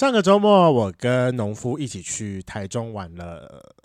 上个周末，我跟农夫一起去台中玩了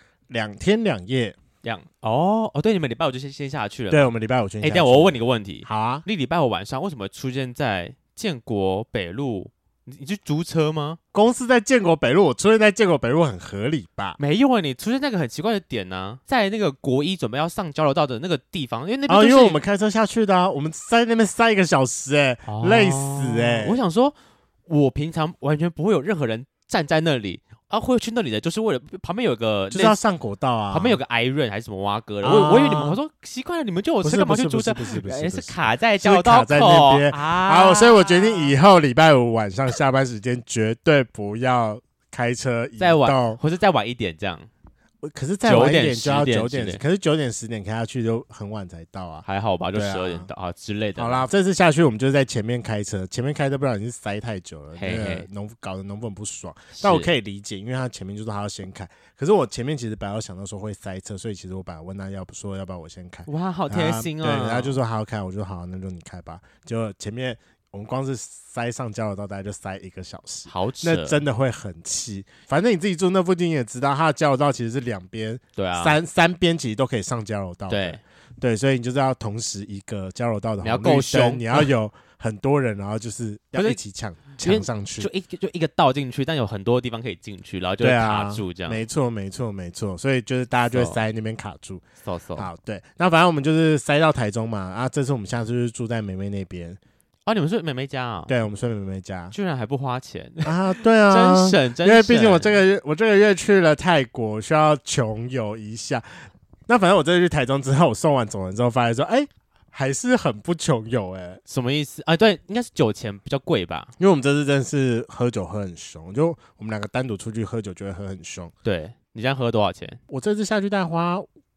2天2夜。 对，你们礼拜五就先下去了。 对，我们礼拜五先下去。 但我问你个问题。 好啊。 你礼拜五晚上为什么出现在建国北路？你去租车吗？ 公司在建国北路，我出现在建国北路很合理吧？ 没有你出现在那个很奇怪的点呢、在那个国一准备要上交流道的那个地方，因为那边、 因为我们开车下去的啊，我们在那边塞1个小时、累死我想说，我平常完全不会有任何人站在那里。会去那里的，就是为了旁边有个， 就是要上国道啊。 旁边有个 iron 还是什么蛙哥的，我以为你们，我说奇怪了，你们就有车干嘛去租车？ 不是卡在交流道口， 卡在那边好，所以我决定以后礼拜五晚上下班时间绝对不要开车移动， 再晚或是再晚一点这样。 可是再晚一点就要 9 点，可是9点10点开下去就很晚才到啊。 还好吧，就12点到之类的。 好啦，这次下去我们就是在前面开车，不然已经塞太久了，搞得农夫很不爽。但我可以理解，因为他前面就说他要先开，可是我前面其实本来有想到说会塞车，所以其实我本来问他要不要我先开。 哇，好贴心哦。 对，他就说他要开，我就说好，那就你开吧。结果前面我们光是塞上交流道大概就塞1个小时， 好扯， 那真的会很气。反正你自己住那附近也知道，它的交流道其实是2边， 对啊， 三边其实都可以上交流道的。对，所以你就是要同时一个交流道的， 你要够凶， 你要有很多人，然后就是要一起抢上去， 就一个道进去，但有很多地方可以进去，然后就会卡住这样。 没错，所以就是大家就会塞在那边卡住。好，对，那反正我们就是塞到台中嘛，这次我们下次就是住在妹妹那边。 你们睡妹妹家啊？ 对，我们睡妹妹家， 居然还不花钱啊！对啊， 真省， 因为毕竟我这个月去了泰国，需要穷游一下。那反正我这次去台中之后，我送完走人之后，发现说，还是很不穷游什么意思啊？对，应该是酒钱比较贵吧？ 因为我们这次真的是喝酒喝很凶，就我们2个单独出去喝酒就会喝很凶。 对，你这样喝多少钱？ 我这次下去大概花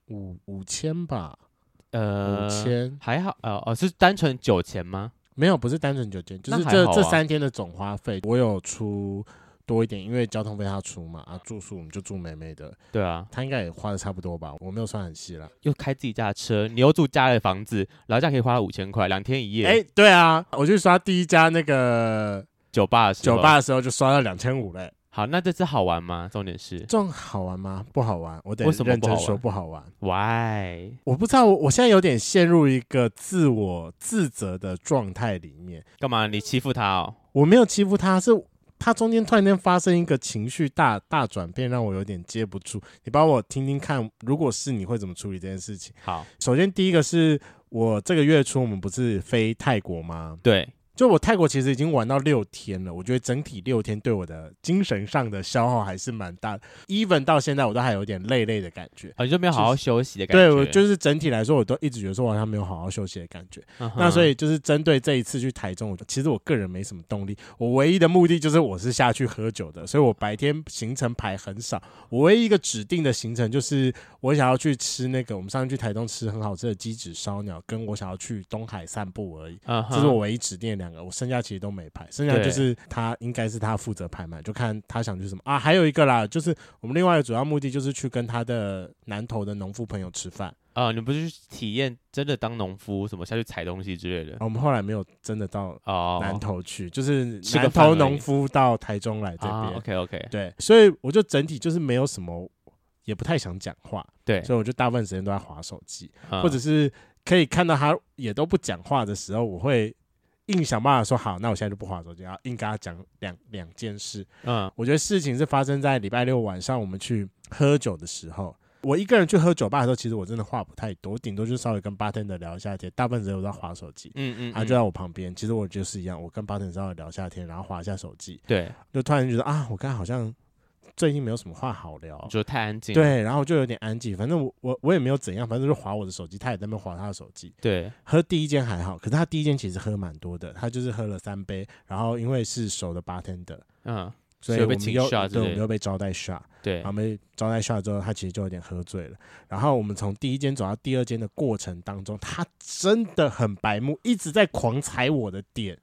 5000吧，5000 还好是单纯酒钱吗？ 没有，不是单纯酒钱，就是这3天的总花费，我有出多一点，因为交通费他出嘛，住宿我们就住妹妹的。 对啊， 他应该也花的差不多吧，我没有算很细啦。 又开自己家的车，你又住家里的房子，然后这样可以花5000块，2天1夜。 对啊，我去刷第一家那个酒吧的时候就刷到2500嘞。 好，那这次好玩吗？重点是这好玩吗？不好玩，我得认真说不好玩。 Why？ 我不知道，我现在有点陷入一个自我自责的状态里面。 干嘛？你欺负他哦？ 我没有欺负他，是他中间突然间发生一个情绪大转变，让我有点接不住。你帮我听听看，如果是你会怎么处理这件事情？ 好， 首先第一个是我这个月初我们不是飞泰国吗？ 对。 就我泰国其实已经玩到6天了，我觉得整体6天对我的精神上的消耗还是蛮大的。even 到现在我都还有点累的感觉。 你就没有好好休息的感觉？ 对，我就是整体来说，我都一直觉得说我好像没有好好休息的感觉。那所以就是针对这一次去台中，其实我个人没什么动力。我唯一的目的就是我是下去喝酒的，所以我白天行程排很少。我唯一一个指定的行程就是我想要去吃那个我们上次去台中吃很好吃的鸡子烧鸟，跟我想要去东海散步而已。这是我唯一指定的2个，我剩下其实都没排，剩下就是他应该是他负责排嘛，就看他想去什么啊。还有一个啦，就是我们另外一个主要目的就是去跟他的南投的农夫朋友吃饭。 你不是去体验真的当农夫，什么下去采东西之类的？ 我们后来没有真的到南投去，就是南投农夫到台中来这边。 OK， 对，所以我就整体就是没有什么，也不太想讲话。 对， 所以我就大部分时间都在滑手机，或者是可以看到他也都不讲话的时候，我会硬想办法说好，那我现在就不滑手机，然后硬跟他讲两件事。我觉得事情是发生在礼拜6晚上我们去喝酒的时候。我一个人去喝酒吧的时候，其实我真的话不太多，我顶多就稍微跟 bartender 聊一下天，大部分时间我在滑手机。他就在我旁边，其实我就是一样，我跟 bartender 稍微聊一下天，然后滑一下手机。 对， 就突然觉得我刚才好像最近没有什么话好聊， 就太安静。 对，然后就有点安静，反正我也没有怎样，反正就滑我的手机，他也在那边滑他的手机。 对， 喝第一间还好，可是他第一间其实喝蛮多的，他就是喝了3杯，然后因为是熟的 bartender，所以我们又被招待 shot， 对，然后被招待 shot 之后，他其实就有点喝醉了。然后我们从第一间走到第2间的过程当中，他真的很白目，一直在狂踩我的点。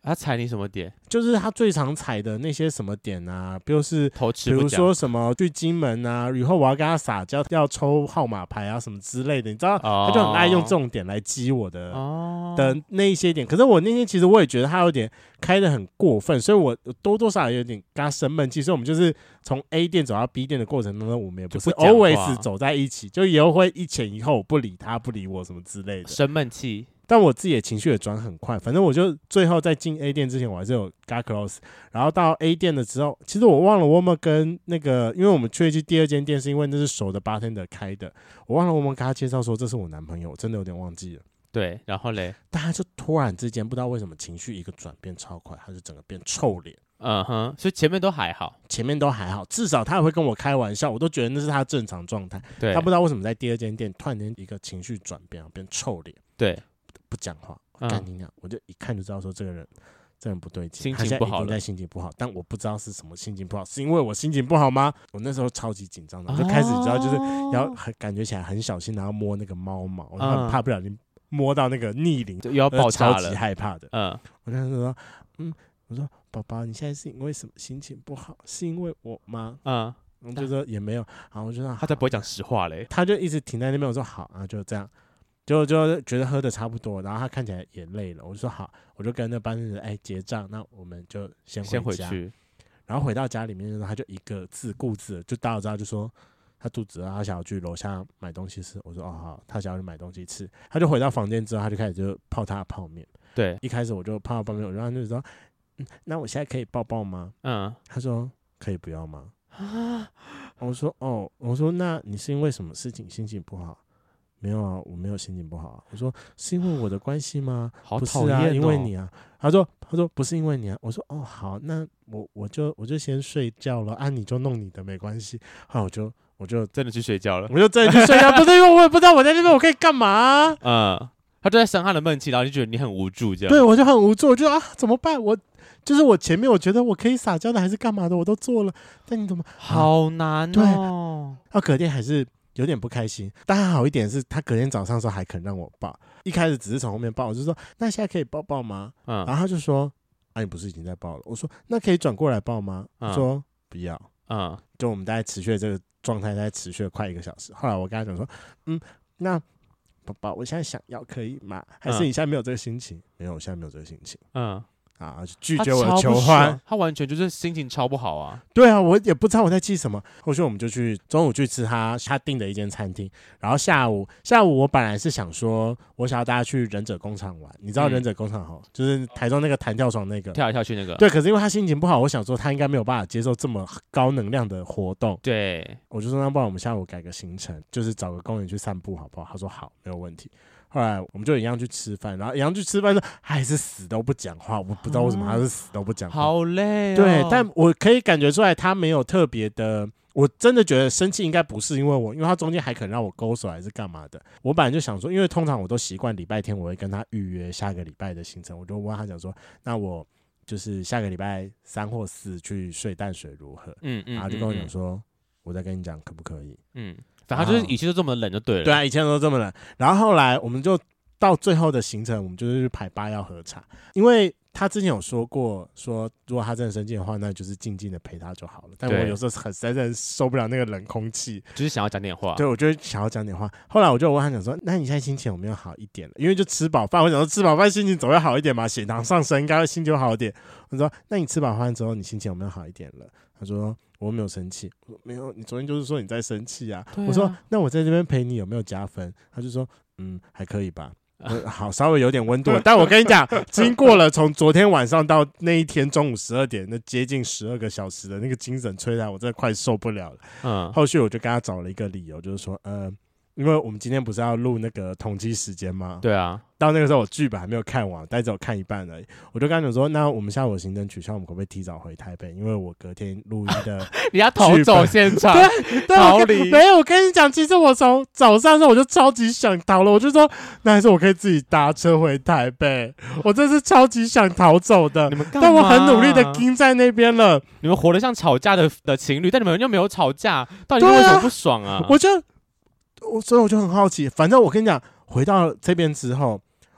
他踩你什么点？ 就是他最常踩的那些什么点啊，比如偷吃不讲， 说什么去金门啊，以后我要跟他撒娇，要抽号码牌啊什么之类的，你知道，他就很爱用这种点来激我的那一些点。可是我那天其实我也觉得他有点开得很过分，所以我多多少少有点跟他生闷气，所以我们就是从 A 店走到 B 店的过程当中，我们也不是 always 走在一起，就也会一前一后，不理他不理我什么之类的， 生闷气。 但我自己的情绪也转很快，反正我就最后在进 A 店之前，我还是有跟他 close， 然后到 A 店的时候，其实我忘了我有没有跟那个，因为我们去第二间店是因为那是熟的 bartender 开的，我忘了我们跟他介绍说这是我男朋友，我真的有点忘记了。 对，然后嘞， 但他就突然之间不知道为什么情绪一个转变超快，他就整个变臭脸。 所以前面都还好， 至少他也会跟我开玩笑，我都觉得那是他正常状态。他不知道为什么在第二间店突然间一个情绪转变，变臭脸。 对。 不讲话，干你娘！我就一看就知道说这个人不对劲， 心情不好了，他现在一定在心情不好，但我不知道是什么心情不好，是因为我心情不好吗？我那时候超级紧张的，就开始你知道就是要感觉起来很小心，然后摸那个猫毛，我很怕不小心摸到那个逆龄， 又要爆炸了， 超级害怕的。我那时候说，我说宝宝，你现在是因为什么心情不好？是因为我吗？我就说也没有，然后我就说他才不会讲实话嘞， 他就一直停在那边，我说好，然后就这样。就觉得喝的差不多，然后他看起来也累了，我就说好，我就跟那班人结账，那我们就先回家。然后回到家里面的时候，他就一个自顾自的，就大家知道就说他肚子饿，他想要去楼下买东西吃。我说哦好，他想要去买东西吃，他就回到房间之后，他就开始就泡他的泡面。 对， 一开始我就泡泡面，然后他就说，那我现在可以抱抱吗？他说可以不要吗？我说哦，我说那你是因为什么事情心情不好？没有啊，我没有心情不好啊。我说是因为我的关系吗？ 好讨厌哦， 不是啊，因为你啊。他说不是因为你啊。我说哦好，那我就先睡觉了啊，你就弄你的没关系。后来我就真的去睡觉了， 我就真的去睡觉，不是因为我也不知道我在那边我可以干嘛啊。 他就在生他的闷气，然后就觉得你很无助这样。 对，我就很无助，我就怎么办？我前面我觉得我可以撒娇的还是干嘛的，我都做了，但你怎么好难哦。 对，隔天还是有点不开心，但还好一点是他隔天早上的时候还肯让我抱，一开始只是从后面抱，我就说那现在可以抱抱吗？然后他就说你不是已经在抱了？我说那可以转过来抱吗？他说不要。就我们大概持续的这个状态大概持续了快1个小时，后来我跟他讲说那宝宝我现在想要可以吗？还是你现在没有这个心情？没有，我现在没有这个心情。拒绝我的求欢， 他完全就是心情超不好啊！ 对啊，我也不知道我在气什么。后续我们就中午去吃他订的一间餐厅，然后下午我本来是想说，我想要大家去忍者工厂玩，你知道忍者工厂就是台中那个弹跳床那个， 跳来跳去那个。 对，可是因为他心情不好，我想说他应该没有办法接受这么高能量的活动。 对， 我就说那不然我们下午改个行程，就是找个公园去散步好不好？他说好，没有问题。后来我们就一样去吃饭，然后一样去吃饭的时候还是死都不讲话，我不知道为什么他是死都不讲话， 好累对，但我可以感觉出来他没有特别的，我真的觉得生气应该不是因为他中间还肯让我勾手还是干嘛的。我本来就想说，因为通常我都习惯礼拜天我会跟他预约下个礼拜的行程，我就问他讲说，那我就是下个礼拜3或4去睡淡水如何？然后就跟我讲说，我再跟你讲可不可以？ 反正就是以前都这么冷就对了。 对啊，以前都这么冷。然后后来我们就到最后的行程，我们就是去排8要喝茶，因为他之前有说过，说如果他真的生气的话，那就是静静的陪他就好了。但我有时候实在是受不了那个冷空气， 就是想要讲点话。 对，我就想要讲点话。后来我就问他讲说，那你现在心情有没有好一点了？因为就吃饱饭，我想说吃饱饭心情总会好一点嘛，血糖上升应该心情会好一点。我说那你吃饱饭之后，你心情有没有好一点了？他说我没有生气。我说没有，你昨天就是说你在生气啊。我说那我在这边陪你有没有加分？他就说还可以吧。好，稍微有点温度了，但我跟你讲，经过了从昨天晚上到那一天中午12点，那接近12个小时的那个精神摧残，我真的快受不了了。后续我就跟他找了一个理由，就是说，因为我们今天不是要录那个统计时间吗？ 对啊。 到那个时候我剧本还没有看完，但只有看一半而已。我就跟他讲说，那我们下午的行程取消，我们可不可以提早回台北？因为我隔天录音的你要逃走现场， 对，逃离。没有，我跟你讲，其实我从早上的时候我就超级想逃了，我就说，那还是我可以自己搭车回台北。我真是超级想逃走的， 你们干嘛？ 但我很努力的盯在那边了。 你们活得像吵架的情侣，但你们又没有吵架，到底为什么不爽啊？ 所以我就很好奇。反正我跟你讲，回到这边之后，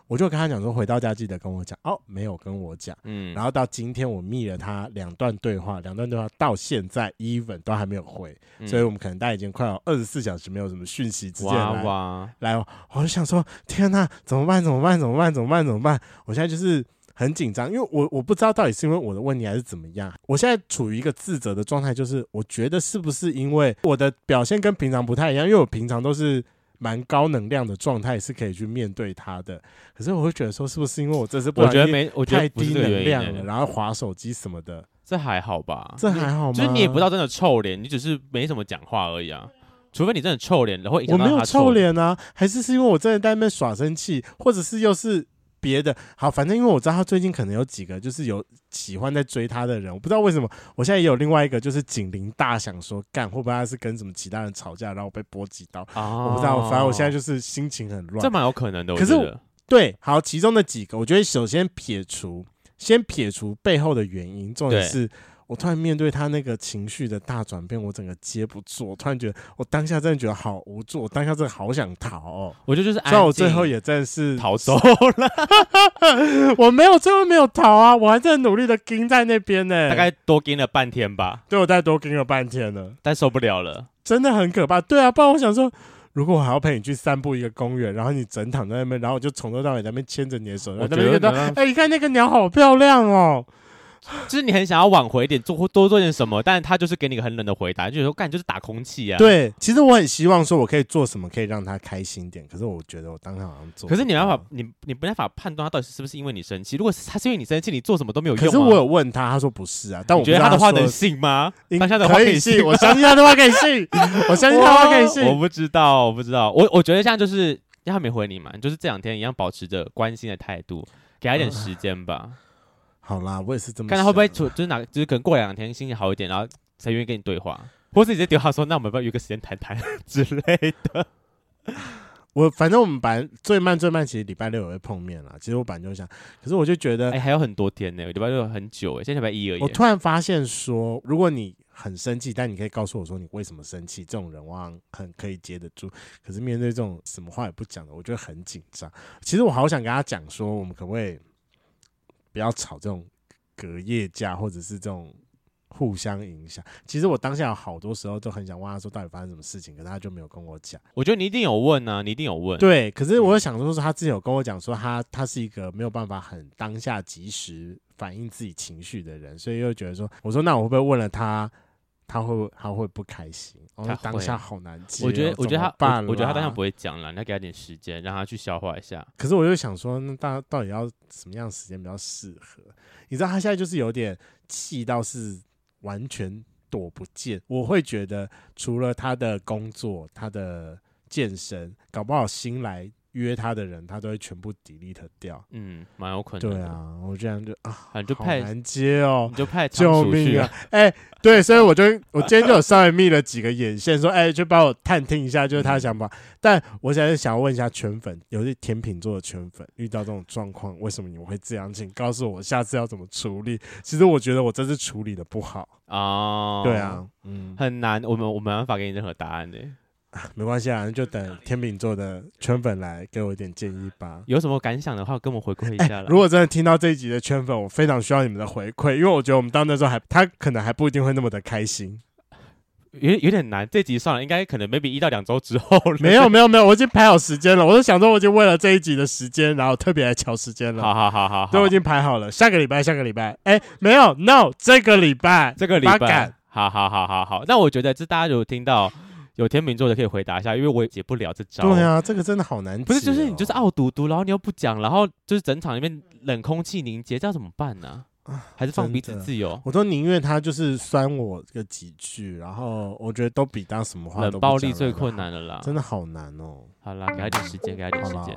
我就跟他讲说，回到家记得跟我讲。哦，没有跟我讲。然后到今天我密了他2段对话到现在 even 都还没有回，所以我们可能大概已经快要24小时没有什么讯息直接来，我就想说，天哪，怎么办？我现在就是很紧张，因为我不知道到底是因为我的问题还是怎么样。我现在处于一个自责的状态，就是我觉得是不是因为我的表现跟平常不太一样，因为我平常都是蛮高能量的状态，是可以去面对它的。可是我会觉得说，是不是因为我这次我觉得太低能量了，然后滑手机什么的？ 这还好吧？ 这还好吗？ 就是你也不到真的臭脸，你只是没怎么讲话而已啊。除非你真的臭脸，然后影响到他我没有臭脸啊，还是因为我真的在那边耍生气，或者是又是别的。好，反正因为我知道他最近可能有几个就是有喜欢在追他的人，我不知道为什么。我现在也有另外一个就是警铃大响说，干会不会他是跟什么其他人吵架，然后被波及到？我不知道，反正我现在就是心情很乱。 这蛮有可能的， 可是对，好，其中的几个，我觉得首先撇除背后的原因，重点是我突然面对他那个情绪的大转变，我整个接不住。我突然觉得，我当下真的觉得好无助，我当下真的好想逃哦。 我觉得就是安静， 虽然我最后也真的是逃走了， 我最后没有逃啊，我还在努力的盯在那边呢， 大概多盯了半天吧。 对，我大概多盯了半天了， 但受不了了， 真的很可怕。对啊，不然我想说，如果我还要陪你去散步一个公园，然后你整躺在那边，然后我就从头到尾在那边牵着你的手，然后在那边觉得，你看那个鸟好漂亮哦。 就是你很想要挽回一点，多做点什么，但是他就是给你一个很冷的回答，就是说干就是打空气啊。 对，其实我很希望说我可以做什么可以让他开心点，可是我觉得我当时好像做。 可是你没办法，你没办法判断他到底是不是因为你生气。如果他是因为你生气，你做什么都没有用。 可是我有问他，他说不是啊。但我觉得他的话能信吗？当下的话可以信，我相信他的话可以信，我相信他的话可以信。 我不知道，我觉得现在就是因为他没回你嘛，你就是这2天一样保持着关心的态度，给他一点时间吧。 好啦，我也是这么想。 看他会不会就是可能过2天心情好一点，然后才愿意跟你对话，或是你直接丢他说，那我们要不要约个时间谈谈之类的。 反正我们本来最慢其实礼拜6也会碰面啦。其实我本来就想，可是我就觉得， 还有很多天呢，礼拜6很久现在礼拜1而已。 我突然发现说，如果你很生气，但你可以告诉我说你为什么生气，这种人我很可以接得住。可是面对这种什么话也不讲的，我觉得很紧张。其实我好想跟他讲说，我们可不可以不要吵这种隔夜架，或者是这种互相影响。其实我当下有好多时候都很想问他说到底发生什么事情，可是他就没有跟我讲。 我觉得你一定有问啊，你一定有问。 对，可是我有想说他之前有跟我讲说他是一个没有办法很当下及时反映自己情绪的人，所以又觉得说，我说那我会不会问了他会不开心？他当下好难接。 我觉得他当下不会讲了，你要给他点时间，让他去消化一下。 可是我就想说，那大家到底要什么样的时间比较适合？你知道他现在就是有点气到是完全躲不见。我会觉得，除了他的工作、他的健身，搞不好新来约他的人，他都会全部 delete 掉。 蛮有可能的。 对啊，我这样就你就派好难接哦， 你就派救命啊！对，所以我今天就有稍微密了几个眼线，说就帮我探听一下，就是他的想法。但我现在想要问一下圈粉，有些甜品座的圈粉遇到这种状况，为什么你们会这样？请告诉我下次要怎么处理。其实我觉得我这次处理的不好哦。 对啊， 很难，我没办法给你任何答案的。 没关系啊，就等天秤座的圈粉来给我一点建议吧。 有什么感想的话，跟我回馈一下啦。 如果真的听到这一集的圈粉，我非常需要你们的回馈，因为我觉得我们到那时候他可能还不一定会那么的开心。 有点难，这集算了，应该可能 maybe 1到2周之后了。 没有，我已经排好时间了。我就想说，我已经为了这一集的时间，然后特别来调时间了。 好， 对，我已经排好了，下个礼拜。没有 ，no， 这个礼拜。 好。那我觉得这大家有听到。有天秤座的可以回答一下，因为我也解不了这招。 对啊，这个真的好难解。 不是，就是你就是傲嘟嘟，然后你又不讲，然后就是整场里面冷空气凝结，这要怎么办呢？还是放彼此自由？ 我都宁愿他就是酸我个几句，然后我觉得都比当什么话都不讲。 冷暴力最困难了啦， 真的好难哦。 好啦，给他点时间，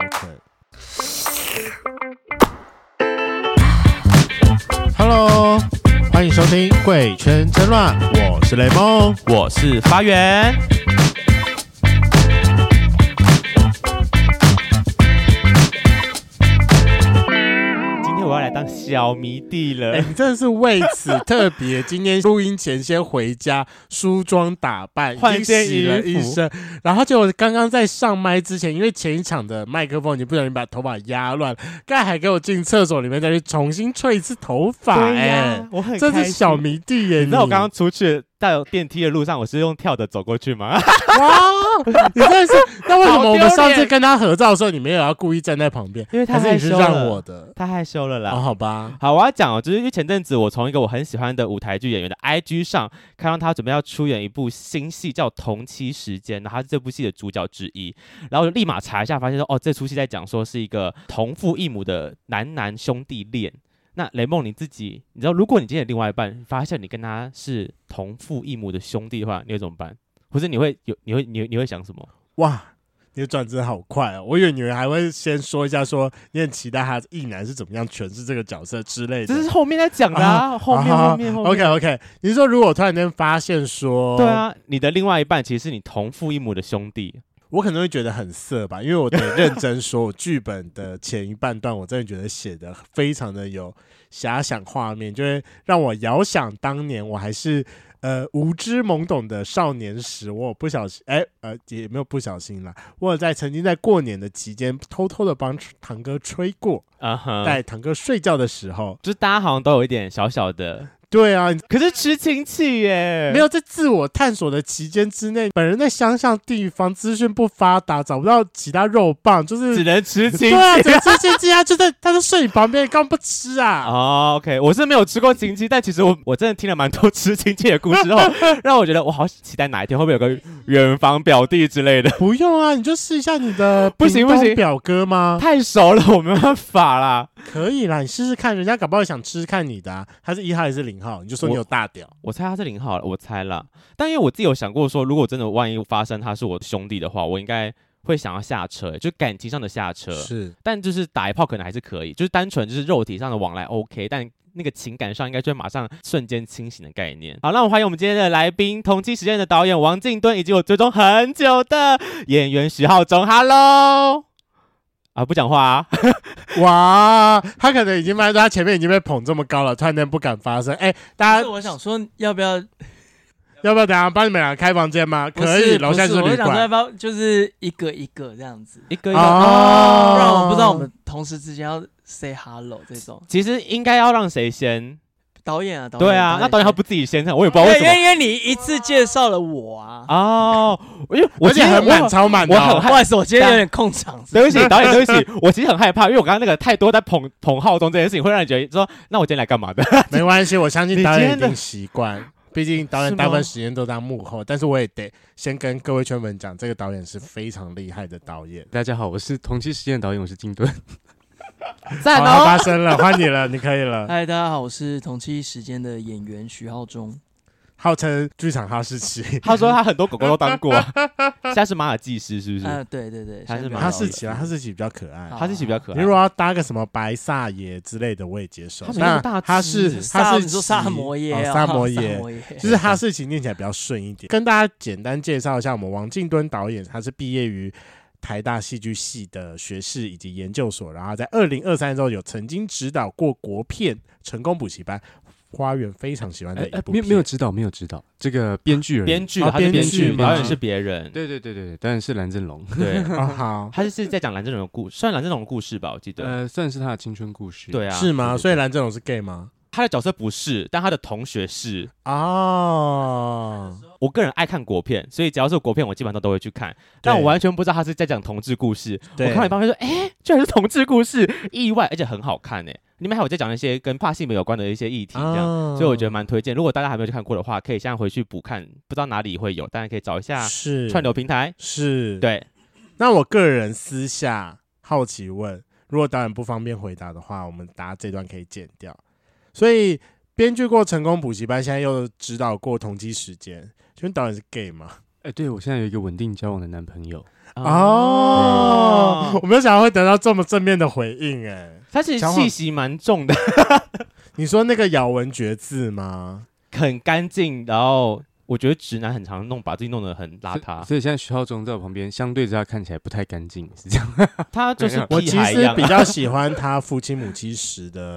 Hello， 欢迎收听《贵圈争乱》，我是雷梦， 我是发源。今天我要来当小迷弟了。 你真的是为此特别，今天录音前先回家梳妆打扮， 换件洗了一身，然后结果刚刚在上麦之前，因为前一场的麦克风你不小心把头发压乱，刚才还给我进厕所里面再去重新吹一次头发， 我很真是小迷弟耶！ 你知道我刚刚出去到电梯的路上，我是用跳的走过去吗？ 哇，你真的是，那为什么我们上次跟他合照的时候，你没有要故意站在旁边？ 因为他害羞了，是让我的， 他害羞了啦。 好吧， 好，我要讲哦，就是因为前阵子我从一个我很喜欢的舞台剧演员的 IG 上看到他准备要出演一部新戏，叫《同期时间》，然后他是这部戏的主角之一，然后我就立马查一下，发现说哦，这出戏在讲说是一个同父异母的男兄弟恋。那雷梦你自己，你知道，如果你今天有另外一半，发现你跟他是同父异母的兄弟的话，你会怎么办？或者你会想什么？ 哇，你的转折好快哦！我以为你们还会先说一下说你很期待他异男是怎么样诠释这个角色之类的。 这是后面在讲的啊，后面。 OK， 你是说如果突然间发现说， 对啊，你的另外一半其实是你同父异母的兄弟。 我可能会觉得很色吧，因为我得认真说，我剧本的前一半段，我真的觉得写的非常的有遐想画面，就会让我遥想当年我还是无知懵懂的少年时，我有不小心也没有不小心啦，我有曾经在过年的期间偷偷的帮堂哥吹过，在堂哥睡觉的时候， 就是大家好像都有一点小小的。 对啊， 可是吃亲戚耶， 没有在自我探索的期间之内，本人在乡下地方资讯不发达，找不到其他肉棒，就是只能吃亲戚。 对啊，只能吃亲戚啊，他就睡你旁边，干嘛不吃啊？ 哦 ，OK， 我是没有吃过亲戚，但其实我真的听了蛮多吃亲戚的故事后，让我觉得我好期待哪一天会不会有个远房表弟之类的。 不用啊，你就试一下你的不行表哥吗？ 太熟了，我没办法啦。 可以啦，你试试看，人家搞不好想吃看你的啊，他是1号还是0号？你就说你有大屌。 我猜他是0号了，我猜啦。但因为我自己有想过说，如果真的万一发生他是我兄弟的话，我应该会想要下车，就感情上的下车。 是， 但就是打一炮可能还是可以，就是单纯就是肉体上的往来 OK， 但那个情感上应该就会马上瞬间清醒的概念。好，让我欢迎我们今天的来宾，同期时间的导演王靖敦，以及我追踪很久的演员徐浩中。Hello。不讲话啊！ 哇，他可能已经发现他前面已经被捧这么高了，突然间不敢发声。大家， 我想说，要不要等一下帮你们俩开房间吗？可以，楼下是旅馆。 我想说要不要就是一个一个这样子， 一个一个， 不然我不知道我们同时之间要 say hello 这种。 其实应该要让谁先？ 导演啊， 对啊，那导演他不自己先唱，我也不知道为什么。 因为你一次介绍了我啊。 哦，因为我今天很满，超满的。 我很不好意思，我今天有点控场。 对不起，导演，对不起，我其实很害怕，因为我刚刚那个太多在捧浩中这件事情，会让你觉得说，那我今天来干嘛的？ 没关系，我相信导演一定习惯。毕竟导演大部分时间都当幕后，但是我也得先跟各位圈粉讲，这个导演是非常厉害的导演。 大家好，我是同期时间的导演，我是靖敦。 赞哦！ 好，发生了，换你了，你可以了。 嗨，大家好，我是同期时间的演员徐浩中， 号称剧场哈士奇。 他说他很多狗狗都当过，现在是马尔济斯是不是？ 对对对， 他是哈士奇啊，哈士奇比较可爱， 哈士奇比较可爱。 你如果要搭个什么白萨爷之类的，我也接受。 那哈士奇， 你说萨摩耶， 萨摩耶，就是哈士奇念起来比较顺一点。跟大家简单介绍一下，我们王靖敦导演，他是毕业于台大戏剧系的学士以及研究所，然后在2023年之后有曾经指导过国片《成功补习班》，花园非常喜欢的一部片。 没有指导，这个编剧， 他是编剧，导演是别人。 对，导演是蓝正龙。 对， 好， 他是在讲蓝正龙的故事，算蓝正龙的故事吧，我记得。 算是他的青春故事。 对啊， 是吗？所以蓝正龙是 gay 吗？ 他的角色不是，但他的同学是。我个人爱看国片，所以只要是国片，我基本上都会去看。但我完全不知道他是在讲同志故事。我看到一半会说，居然是同志故事，意外，而且很好看里面还有在讲一些跟跨性别有关的一些议题，这样，所以我觉得蛮推荐。如果大家还没有去看过的话，可以现在回去补看，不知道哪里会有，大家可以找一下串流平台。 是， 对。 那我个人私下好奇问，如果导演不方便回答的话，我们大家这段可以剪掉。所以编剧过《成功补习班》，现在又指导过《同期时间》，请问导演是 gay 吗？ 对，我现在有一个稳定交往的男朋友。 我没有想到会得到这么正面的回应， 他其实气息蛮重的。 你说那个咬文嚼字吗？ 很干净，然后我觉得直男很常把自己弄得很邋遢， 所以现在徐浩中在我旁边，相对之下看起来不太干净，是这样。 他就是我其实比较喜欢他父亲母亲时的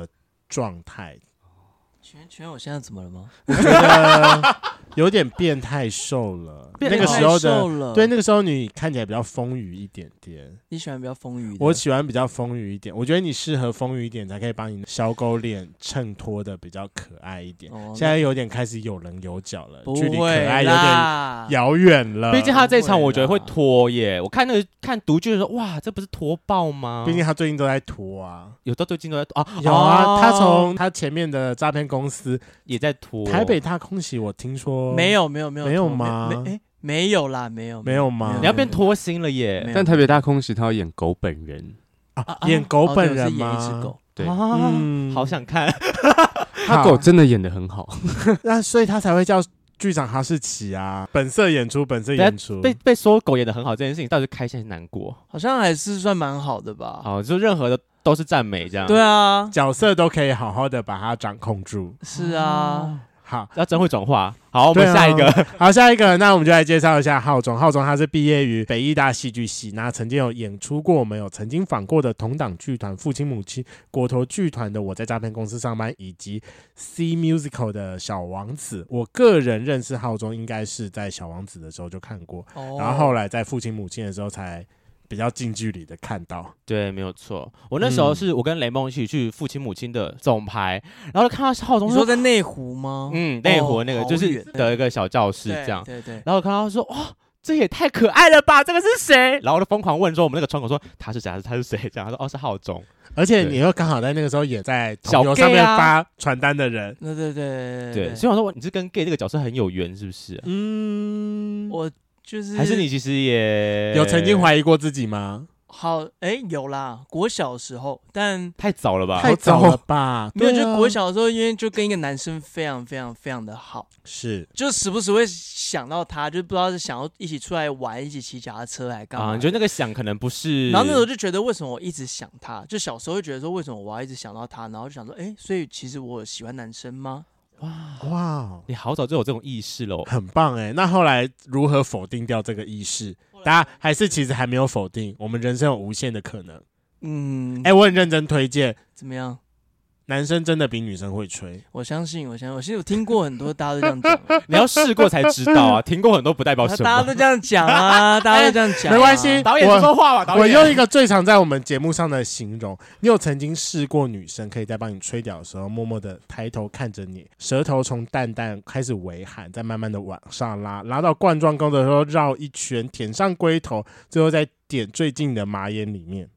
状态。 请问我现在怎么了吗？ 我觉得有点变态瘦了，那个时候的对，那个时候你看起来比较丰腴一点点。 你喜欢比较丰腴的？ 我喜欢比较丰腴一点，我觉得你适合丰腴一点，才可以把你的小狗脸衬托的比较可爱一点。现在有点开始有棱有角了，距离可爱有点遥远了。 毕竟他这一场我觉得会脱耶，我看读剧的时候，哇，这不是脱爆吗？ 毕竟他最近都在脱啊， 有的最近都在脱啊， 有啊，他从他前面的诈骗公司也在脱。 台北大空袭，我听说没有吗？ 没有啦，没有吗？ 你要变脱星了耶！ 但台北大空袭他要演狗本人演狗本人吗？ 演一只狗， 对， 好想看。 他狗真的演得很好， 那所以他才会叫剧场哈士奇啊，本色演出。 被说狗演得很好这件事情，到底是开心还是难过？ 好像还是算蛮好的吧。 哦，就任何的都是赞美这样。 对啊， 角色都可以好好的把它掌控住。 是啊。 好， 要真会转化。好，我们下一个。 好，下一个，那我们就来介绍一下浩中。浩中他是毕业于北艺大戏剧系，那曾经有演出过我们有曾经访过的同档剧团父亲母亲、果陀剧团的我在诈骗公司上班，以及 C Musical 的小王子。我个人认识浩中应该是在小王子的时候就看过，然后后来在父亲母亲的时候才比较近距离的看到。 对，没有错。我那时候是我跟雷梦一起去父亲母亲的总排，然后就看到浩中。 你说在内湖吗？ 内湖那个就是的一个小教室这样。 对。 然后我看到说，哇，这也太可爱了吧！这个是谁？然后我就疯狂问说，我们那个窗口说他是谁？他是谁？这样他说是浩中。 而且你又刚好在那个时候也在小游上面发传单的人。 对。 所以我说你是跟 gay 这个角色很有缘，是不是？ 我就是还是你其实也有曾经怀疑过自己吗？ 好，有啦，国小的时候，但太早了吧？ 太早了吧？ 没有，就国小的时候，因为就跟一个男生非常非常非常的好， 是， 就时不时会想到他，就不知道是想要一起出来玩，一起骑脚踏车还干嘛？ 你觉得那个想可能不是？ 然后那时候就觉得为什么我一直想他，就小时候会觉得说为什么我要一直想到他，然后就想说，所以其实我喜欢男生吗？ 哇， 你好早就有这种意识喽， 很棒哎！那后来如何否定掉这个意识？大家还是其实还没有否定，我们人生有无限的可能。我很认真推荐， 怎么样？ 男生真的比女生会吹， 我相信，其实我听过很多大家都这样讲， 你要试过才知道啊，听过很多不代表什么， 大家都这样讲啊，大家都这样讲， 没关系， 导演不说话吧， 我用一个最常在我们节目上的形容，你有曾经试过女生可以在帮你吹屌的时候，默默的抬头看着你，舌头从淡淡开始微寒，再慢慢的往上拉到冠状沟的时候绕一圈，舔上龟头，最后再点最近的马眼里面。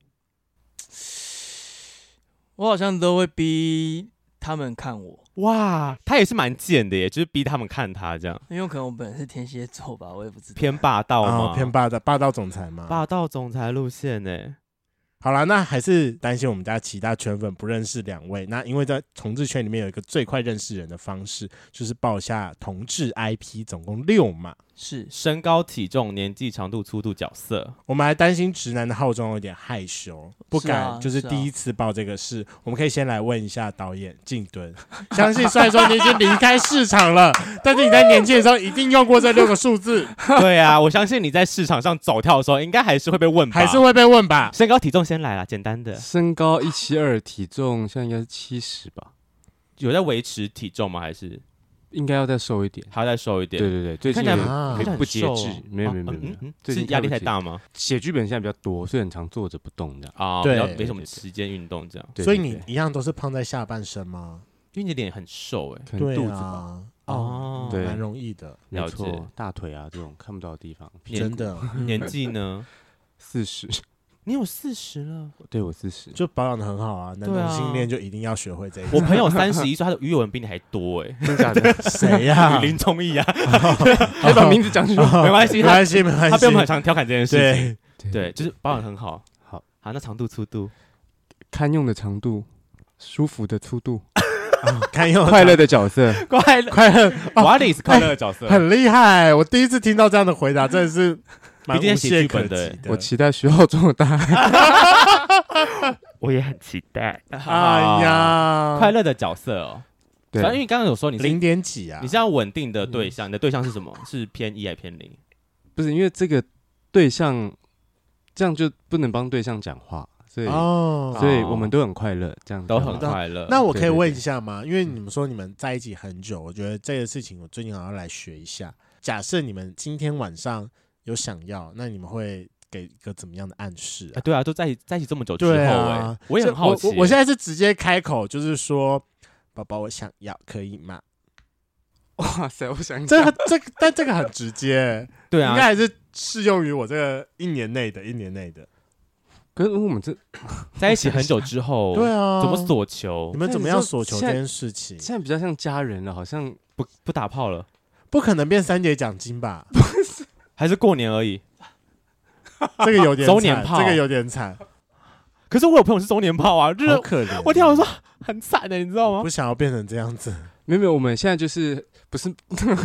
我好像都会逼他们看我。 哇，他也是蛮贱的耶，就是逼他们看他这样。 因为可能我本人是天蝎座吧，我也不知道。 偏霸道吗？ 偏霸道总裁吗？ 霸道总裁路线呢？ 好啦，那还是担心我们家其他圈粉不认识两位。那因为在同志圈里面有一个最快认识人的方式，就是报下同志 IP， 总共6码。 是身高、体重、年纪、长度、粗度、角色。 我们还担心直男的浩中有点害羞，不敢，就是第一次报这个事。我们可以先来问一下导演静敦，相信虽然说你已经离开市场了，但是你在年轻的时候一定用过这6个数字。 对啊，我相信你在市场上走跳的时候，应该还是会被问吧？ 还是会被问吧？ 身高、体重先来啦，简单的。 身高172，体重现在应该是70吧？ 有在维持体重吗？还是？ 应该要再瘦一点， 还要再瘦一点。 对，最近不节制，没有， 是压力太大吗？ 写剧本现在比较多，所以很常坐着不动的啊，对，没什么时间运动这样。 所以你一样都是胖在下半身吗？ 因为你的脸很瘦可能肚子吧。 哦，对，蛮容易的。 没错，大腿啊这种看不到的地方， 真的。 年纪呢 ？40。 你有40了？ 对，我40， 就保养的很好啊。男同性恋就一定要学会这一。 我朋友31岁，他的鱼尾纹比你还多真的假的？谁呀？ 林聪义啊， 还把名字讲出来， 没关系， 没关系， 他被我们很常调侃这件事情。对，就是保养很好。 好， 那长度、粗度， 堪用的长度，舒服的粗度， 堪用快乐的角色， 快乐 ，What is 快乐的角色？ 很厉害，我第一次听到这样的回答，真的是。 毕竟写剧本的， 我期待徐浩中的答案。我也很期待。 哎呀， 快乐的角色哦。 对， 因为你刚刚有说你是 0点几啊？ 你是要稳定的对象，你的对象是什么？是偏1还偏0？ 不是，因为这个对象这样就不能帮对象讲话， 所以哦， 所以我们都很快乐，这样都很快乐。 那我可以问一下吗？因为你们说你们在一起很久，我觉得这个事情我最近好像来学一下。假设你们今天晚上有想要，那你们会给一个怎么样的暗示啊？ 对啊，都在一起这么久之后， 对啊， 我也很好奇。 我现在是直接开口，就是说，宝宝，我想要，可以吗？ 哇塞，我想但这个很直接， 对啊， 应该还是适用于我这个一年内的。 可是我们这在一起很久之后， 对啊， 怎么所求？ 你们怎么样所求这件事情？ 现在比较像家人了，好像不打炮了， 不可能变3节奖金吧？ 还是过年而已？ 这个有点周年炮， 这个有点惨。 可是我有朋友是周年炮啊，就是好可怜。 我听我说很惨的，你知道吗？ 不想要变成这样子。 没有，我们现在就是不是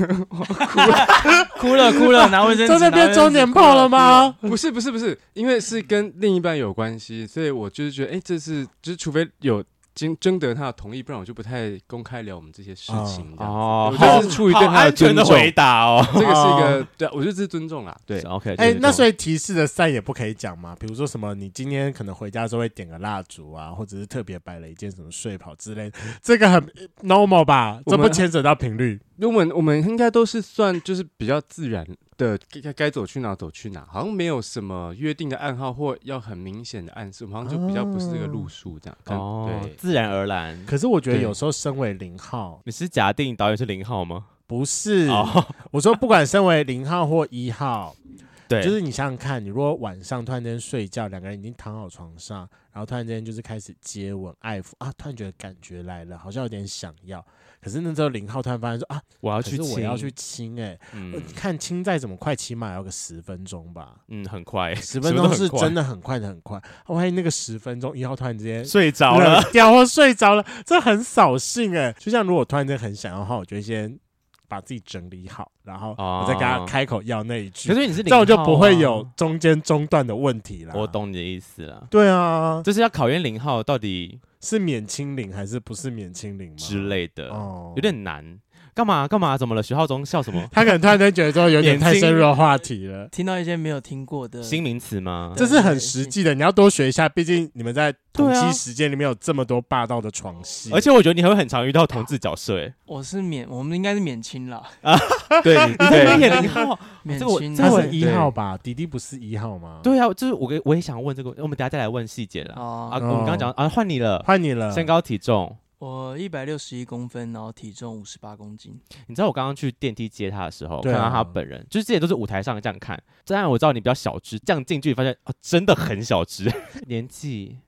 哭了，拿卫生纸。 真的变周年炮了吗？ 不是，因为是跟另一半有关系，所以我就是觉得，这是就是除非有征得他的同意，不然我就不太公开聊我们这些事情。 哦， 我觉得是出于对他的尊重。 好安全的回答哦， 这个是一个对，我觉得这是尊重啦。对 ，OK。 那所以提示的散也不可以讲吗？比如说什么，你今天可能回家之后会点个蜡烛啊，或者是特别摆了一件什么睡袍之类的，这个很 normal 吧？这不牵扯到频率。 我们应该都是算就是比较自然的，该走去哪走去哪，好像没有什么约定的暗号或要很明显的暗示，我们好像就比较不是这个路数这样。对， 自然而然。 可是我觉得有时候身为0号， 你是假定导演是0号吗？ 不是，我说不管身为0号或1号。 对， 就是你想想看，你如果晚上突然间睡觉，2个人已经躺好床上，然后突然间就是开始接吻、爱抚啊，突然觉得感觉来了，好像有点想要。可是那时候0号突然发现说啊， 我要去亲看亲再怎么快，起码要个10分钟吧。 很快 ，10分钟是真的很快的，很快。万一那个10分钟，1号突然之间睡着了， 掉或睡着了，这很扫兴就像如果突然间很想要的话，我就会先把自己整理好，然后我再跟他开口要那一句。 可是你是0号， 这样我就不会有中间中断的问题啦。 我懂你的意思啦。 对啊， 就是要考验0号到底是免清零还是不是免清零之类的，有点难。干嘛？怎么了？徐浩中笑什么？ 他可能突然间觉得说有点太深入的话题了， 听到一些没有听过的新名词吗？ 这是很实际的，你要多学一下。毕竟你们在同期时间里面有这么多霸道的床戏， 而且我觉得你还会很常遇到同志角色。 我们应该是免亲啦。 对，你在演0号， 免亲， 他是1号吧？弟弟不是1号吗？ 对啊，就是我也想问这个，我们等一下再来问细节了。我们刚刚讲换你了，身高体重。 我161公分，然后体重58公斤。 你知道我刚刚去电梯接他的时候，看到他本人，就是之前都是舞台上这样看。当然我知道你比较小只，这样近距离发现真的很小只。年纪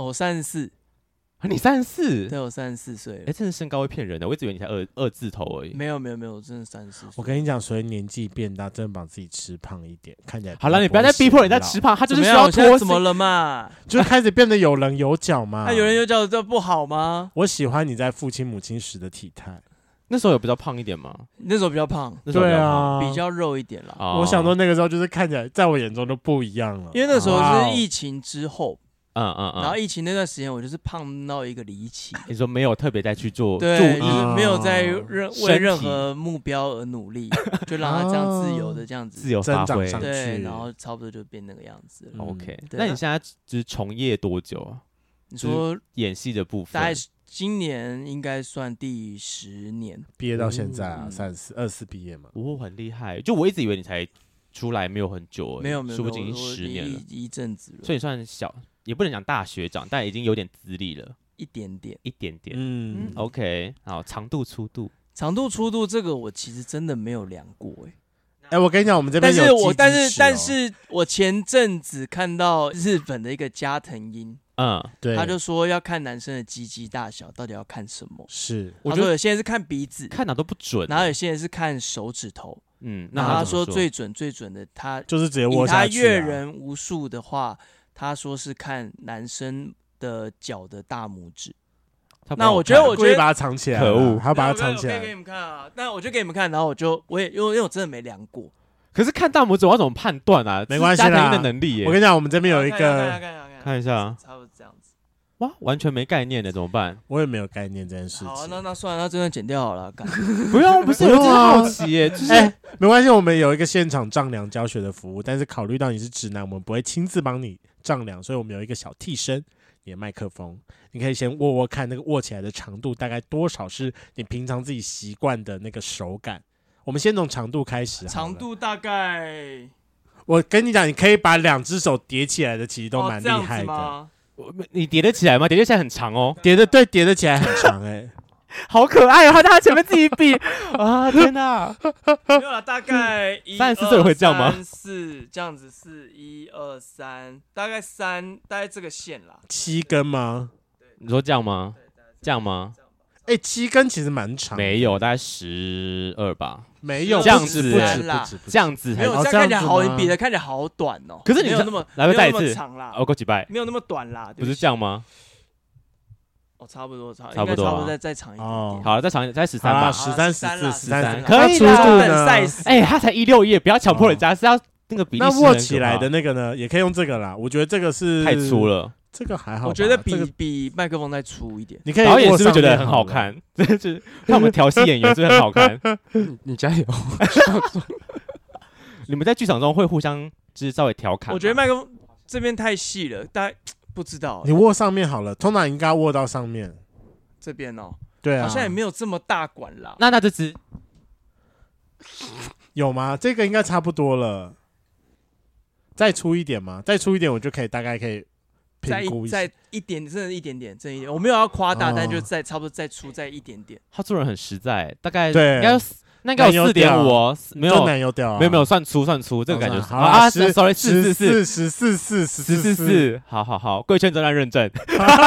34。 你34？ 对，我34岁。 真的身高会骗人的，我一直以为你才2字头而已。 没有，我真的34岁。 我跟你讲，随着年纪变大，真的把自己吃胖一点，看起来好了，你不要再逼迫人家吃胖，他就是需要脱。 怎么了嘛？ 就开始变得有棱有角嘛。 那有棱有角这不好吗？ 我喜欢你在父亲母亲时的体态。 那时候有比较胖一点吗？ 那时候比较胖， 对啊， 比较肉一点啦。 我想说那个时候就是看起来，在我眼中都不一样了。 因为那时候是疫情之后。然后疫情那段时间，我就是胖到一个离奇。 你说没有特别再去做注意，就是没有在为任何目标而努力，就让他这样自由的这样子自由发挥上去， 对，然后差不多就变那个样子了。 OK，那你现在就是从业多久啊？ 你说演戏的部分， 大概今年应该算第10年， 毕业到现在啊，24毕业嘛。 很厉害。就我一直以为你才出来没有很久而已， 没有， 殊不知已经10年了， 一阵子了。 所以算小。也不能讲大学长，但已经有点资历了， 一点点。 OK， 好，长度粗度这个我其实真的没有量过我跟你讲，我们这边有但是我前阵子看到日本的一个加藤鹰， 对， 他就说要看男生的鸡鸡大小，到底要看什么？ 是， 我觉得有些人是看鼻子， 看哪都不准， 然后有些人是看手指头， 那他说最准的，他就是直接握下去。 他阅人无数的话。他说是看男生的脚的大拇指，那我觉得故意把它藏起来， 可恶， 他把它藏起来。 我可以给你们看啊，那我就给你们看，然后我也因为我真的没量过。 可是看大拇指我要怎么判断啊？ 没关系啦， 加藤鹰的能力耶。 我跟你讲，我们这边有一个， 看一下， 差不多这样子。 哇，完全没概念的怎么办？ 我也没有概念这件事情。 好，那算了，那真的剪掉好了。 不用，不是，我真的好奇耶，就是没关系，我们有一个现场丈量教学的服务，但是考虑到你是直男，我们不会亲自帮你丈量，所以我们有一个小替身，你的麦克风，你可以先握握看那个握起来的长度大概多少是你平常自己习惯的那个手感。我们先从长度开始好了。 长度大概， 我跟你讲，你可以把2只手叠起来的，其实都蛮厉害的。 你叠得起来吗？叠得起来很长哦， 叠得起来很长好可爱哦！他在他前面自己比啊，天哪！ 没有啦，大概 34岁会这样吗 ？4这样子是1、2、3，大概这个线啦。 7根吗？ 你说这样吗？这样吗 ？7根其实蛮长， 没有，大概12吧。 没有， 这样子不止， 这样子没有，这样看起来好，你比的看起来好短哦。 可是你没有那么来再一次长啦， 够几百， 没有那么短啦， 不是这样吗？ 差不多， 差不多， 再长一点。 好了，再长，再13吧 ，13、14、13， 可以啦。 他才16页，不要强迫人家，是要那个比例。 那握起来的那个呢，也可以用这个啦。我觉得这个是太粗了。 这个还好， 我觉得比麦克风再粗一点。 你可以导演是不是觉得很好看？就是看我们调戏演员是不是很好看？ 你加油！ 你们在剧场中会互相就是稍微调侃。 我觉得麦克风这边太细了，大家不知道。 你握上面好了，通常应该握到上面。 这边哦， 对啊， 好像也没有这么大管啦。 那这只有吗？这个应该差不多了。再粗一点吗？再粗一点，我就大概可以。 再一点，真的一点点，真一点。我没有要夸大，但就差不多再出再一点点。 他做人很实在，大概对， 应该有4.5哦，没有男优调， 没有算粗，这个感觉好 sorry 14，好，贵圈真乱认证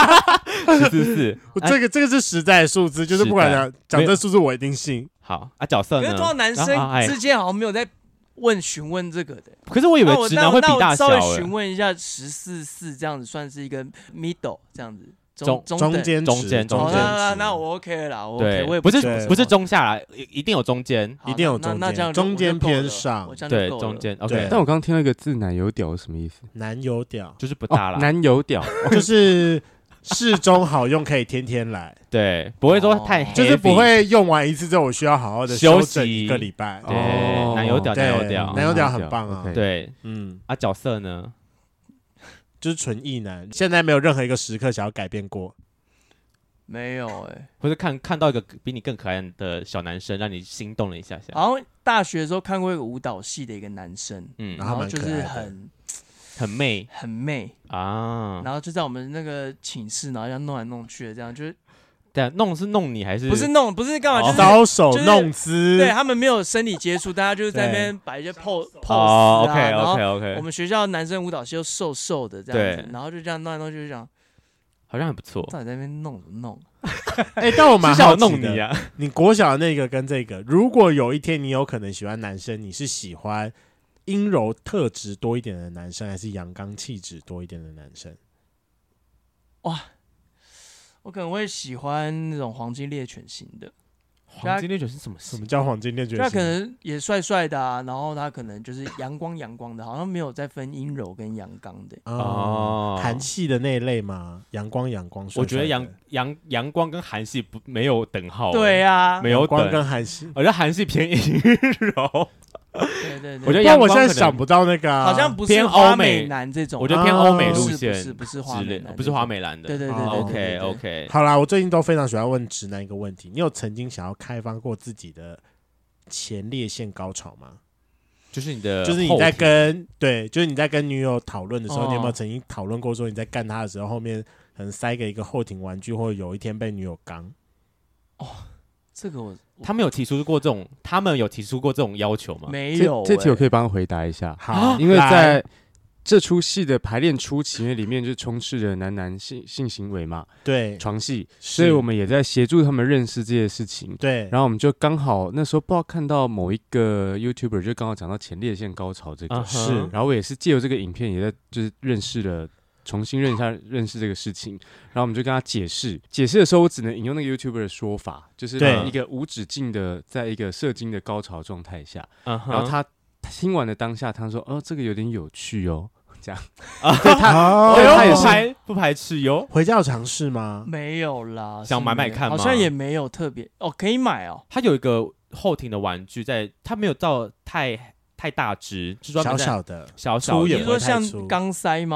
，14， 这个是实在的数字，就是不管讲这数字我一定信。 好啊，角色呢？ 因为通常男生之间好像没有在询问这个的， 可是我以为直男会比大小。 稍微询问一下14.4这样子算是一个 middle 这样子，中间。 那我 OK 啦，我 OK， 我也不是中下啦，一定有中间， 一定有中间，中间偏上， 对，中间 OK。 但我刚刚听到一个字，奶油屌是什么意思？ 男友屌就是不大啦， 男友屌就是适中好用，可以天天来。 对，不会说太黑， 就是不会用完一次之后，我需要好好的休整1个礼拜。 对，男友屌很棒啊。 对，角色呢， 就是纯异男，现在没有任何一个时刻想要改变过。 没有或是看到一个比你更可爱的小男生，让你心动了一下下。 好像大学的时候看过一个舞蹈系的一个男生，然后就是很媚啊，然后就在我们那个寝室，然后要弄来弄去的，这样就是， 对，弄是弄你还是不是弄？不是干嘛？就是搔首弄姿。 对，他们没有身体接触，大家就是在那边摆一些 pose 啊。 OK。我们学校男生舞蹈系又瘦瘦的这样子，然后就这样弄来弄去，就这样， 好像很不错。 到底在那边弄？ 但我蛮好奇弄你啊！ 你国小的那个跟这个，如果有一天你有可能喜欢男生，你是喜欢阴柔特质多一点的男生，还是阳刚气质多一点的男生？ 哇，我可能会喜欢那种黄金猎犬型的。 黄金猎犬是什么？ 什么叫黄金猎犬？ 他可能也帅帅的啊，然后他可能就是阳光的，好像没有在分阴柔跟阳刚的。 韩系的那一类吗？阳光帅帅， 我觉得阳光跟韩系没有等号。 对啊， 没有光跟韩系， 我觉得韩系偏阴柔。 对， 我觉得我现在想不到那个， 好像不是花美男这种， 我觉得偏欧美路线， 不是花美男， 不是花美男的。 对。 OK。 好啦，我最近都非常喜欢问直男一个问题：你有曾经想要开发过自己的前列腺高潮吗？ 就是你在跟女友讨论的时候，你有没有曾经讨论过说你在干她的时候，后面可能塞个一个后庭玩具，或者有一天被女友刚？ 这个他们有提出过这种要求吗？ 没有。 这题我可以帮他回答一下。 好， 因为在这出戏的排练初期，因为里面就充斥着男性行为嘛， 对， 床戏，所以我们也在协助他们认识这些事情。 对， 然后我们就刚好那时候不知道看到某一个 YouTuber 就刚好讲到前列腺高潮这个， 是， 然后我也是借由这个影片也在就是重新认识这个事情，然后我们就跟他解释的时候，我只能引用那个 YouTuber 的说法，就是一个无止境的在一个射精的高潮状态下，然后他听完的当下，他说：“这个有点有趣哦。”这样他也是不排斥哟。 回家有尝试吗？ 没有啦， 想买看吗？ 好像也没有特别可以买哦。 他有一个后庭的玩具，他没有到太大只，就小小的， 粗也你说像钢塞吗？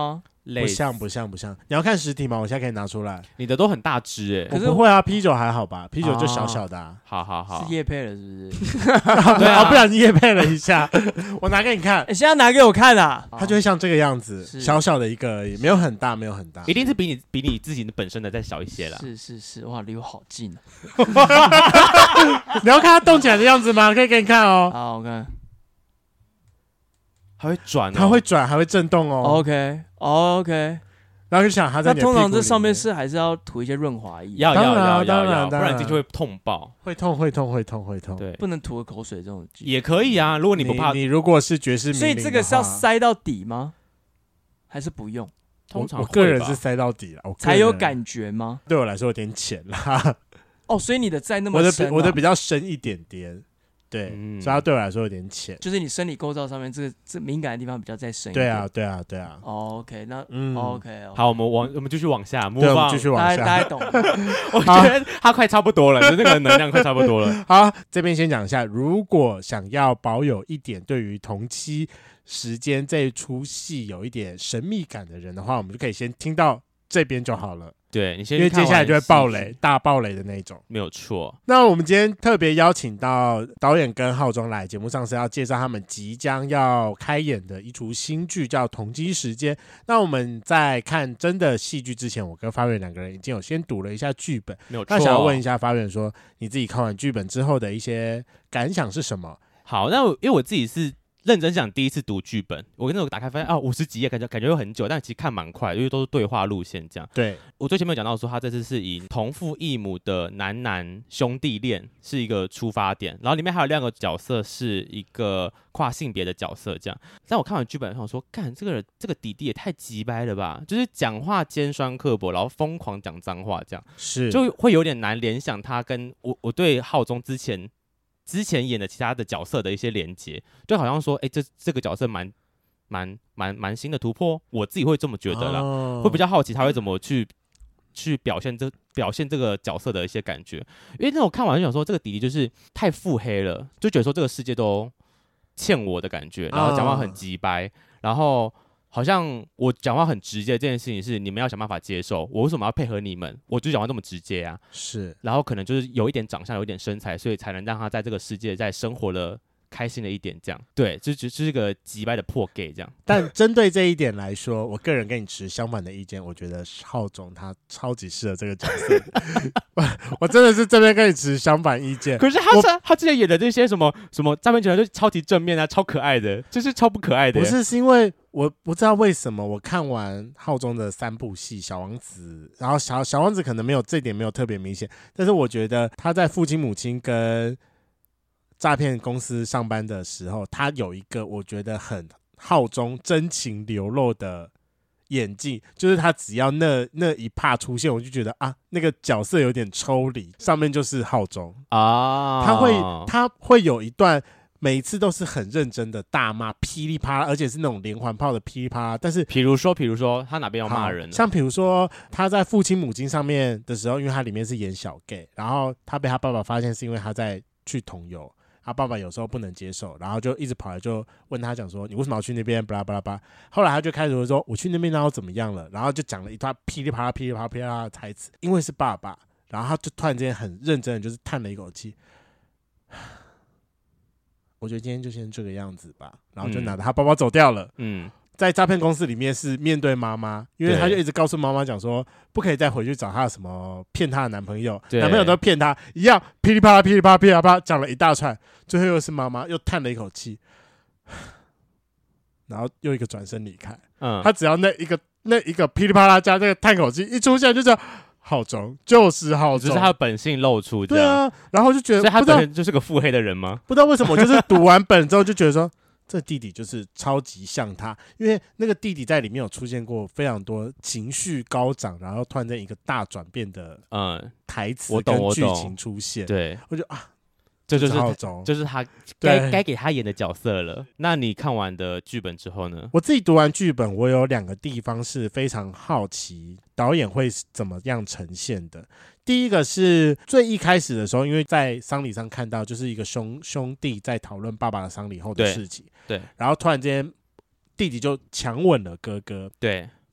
不像，你要看实体吗？我现在可以拿出来。 你的都很大只可是不会啊，啤酒还好吧？啤酒就小小的啊。 好， 是业配了是不是？ 对啊，不然你业配了一下，我拿给你看。 现在拿给我看啊， 它就会像这个样子，小小的一个而已，没有很大， 一定是比你自己本身的再小一些啦。 是，哇，离我好近啊！ 你要看它动起来的样子吗？可以给你看哦。 好，我看。 它会转， 它会转，还会震动哦。 OK， 然后就想它在你的屁股里面。 那通常这上面是还是要涂一些润滑液？ 要，不然进去会痛爆。 会痛。 对， 不能吐口水这种。 也可以啊，如果你不怕。 你如果是爵士名伶的话， 所以这个是要塞到底吗？还是不用？ 通常我个人是塞到底了， 才有感觉吗？ 对我来说有点浅啦。 所以你的在那么深， 我的比较深一点点。对，所以它对我来说有点浅， 就是你生理构造上面这敏感的地方比较再深一点。 对啊。 OK， 那OK。 好，我们继续往下， 对，我们继续往下。 大家懂。 我觉得它快差不多了，就那个能量快差不多了。 好，这边先讲一下，如果想要保有一点对于同期时间这一出戏有一点神秘感的人的话，我们就可以先听到这边就好了。 对，你先， 因为接下来就会爆雷，大爆雷的那种， 没有错。 那我们今天特别邀请到导演跟浩中来节目上，是要介绍他们即将要开演的一出新剧，叫《同机时间》。那我们在看真的戏剧之前，我跟发源两个人已经有先读了一下剧本， 没有错。 那想要问一下发源说，你自己看完剧本之后的一些感想是什么？ 好，那因为我自己是认真讲第一次读剧本，我那时候打开发现50几页，感觉有很久，但其实看蛮快，因为都是对话路线这样。 对， 我最前面有讲到说，他这次是以同父异母的男兄弟恋是一个出发点，然后里面还有2个角色是一个跨性别的角色这样。但我看完剧本上说，干这个弟弟也太鸡掰了吧，就是讲话尖酸刻薄，然后疯狂讲脏话这样， 是就会有点难联想他跟我对浩中之前演的其他的角色的一些连结，就好像说，这个角色蛮新的突破，我自己会这么觉得啦，会比较好奇他会怎么去表现这个角色的一些感觉，因为那我看完就想说，这个弟弟就是太腹黑了，就觉得说这个世界都欠我的感觉，然后讲话很急掰，然后好像我讲话很直接，这件事情是你们要想办法接受，我为什么要配合你们？我就讲话这么直接啊， 是， 然后可能就是有一点长相，有一点身材，所以才能让他在这个世界再生活的开心了一点，这样对，就是个急掰的破 gay 这样。 但针对这一点来说，我个人跟你持相反的意见，我觉得浩中他超级适合这个角色，我真的是这边跟你持相反意见。 可是他之前演的这些什么诈骗集团就超级正面啊，超可爱的，就是超不可爱的。 不是因为我不知道为什么我看完浩中的3部戏《小王子》，然后小王子可能没有这点没有特别明显，但是我觉得他在父亲母亲跟诈骗公司上班的时候，他有一个我觉得很浩中真情流露的演技，就是他只要那一趴出现，我就觉得那个角色有点抽离，上面就是浩中啊，他会有一段每一次都是很认真的大骂，噼里啪啦，而且是那种连环炮的噼里啪啦。但是比如说他哪边要骂人，像比如说他在父亲母亲上面的时候，因为他里面是演小 gay， 然后他被他爸爸发现是因为他在去同游，他爸爸有时候不能接受，然后就一直跑来就问他讲说，你为什么要去那边巴拉巴拉巴拉。后来他就开始说，我去那边然后怎么样了，然后就讲了一段噼里啪啦噼里啪啦噼里啪啦的台词，因为是爸爸，然后他就突然间很认真的就是叹了一口气，我觉得今天就先这个样子吧，然后就拿着他包包走掉了。在诈骗公司里面是面对妈妈，因为他就一直告诉妈妈讲说，不可以再回去找他的什么骗他的男朋友，男朋友都骗他一样，噼里啪啦噼里啪啦噼里啪啦讲了一大串，最后又是妈妈又叹了一口气，然后又一个转身离开。他只要那一个噼里啪啦加那个叹口气一出现，就这样。浩中就是浩中， 就是他的本性露出这样。 对啊，然后就觉得， 所以他本身就是个腹黑的人吗？ 不知道为什么，就是读完本之后就觉得说，这弟弟就是超级像他，因为那个弟弟在里面有出现过非常多情绪高涨，然后突然间一个大转变的台词跟剧情出现。 对， 我就这就是他该给他演的角色了。那你看完的剧本之后呢？ 我自己读完剧本，我有2个地方是非常好奇导演会怎么样呈现的。第一个是最一开始的时候，因为在丧礼上看到，就是一个兄弟在讨论爸爸的丧礼后的事情， 对， 然后突然间弟弟就强吻了哥哥， 对。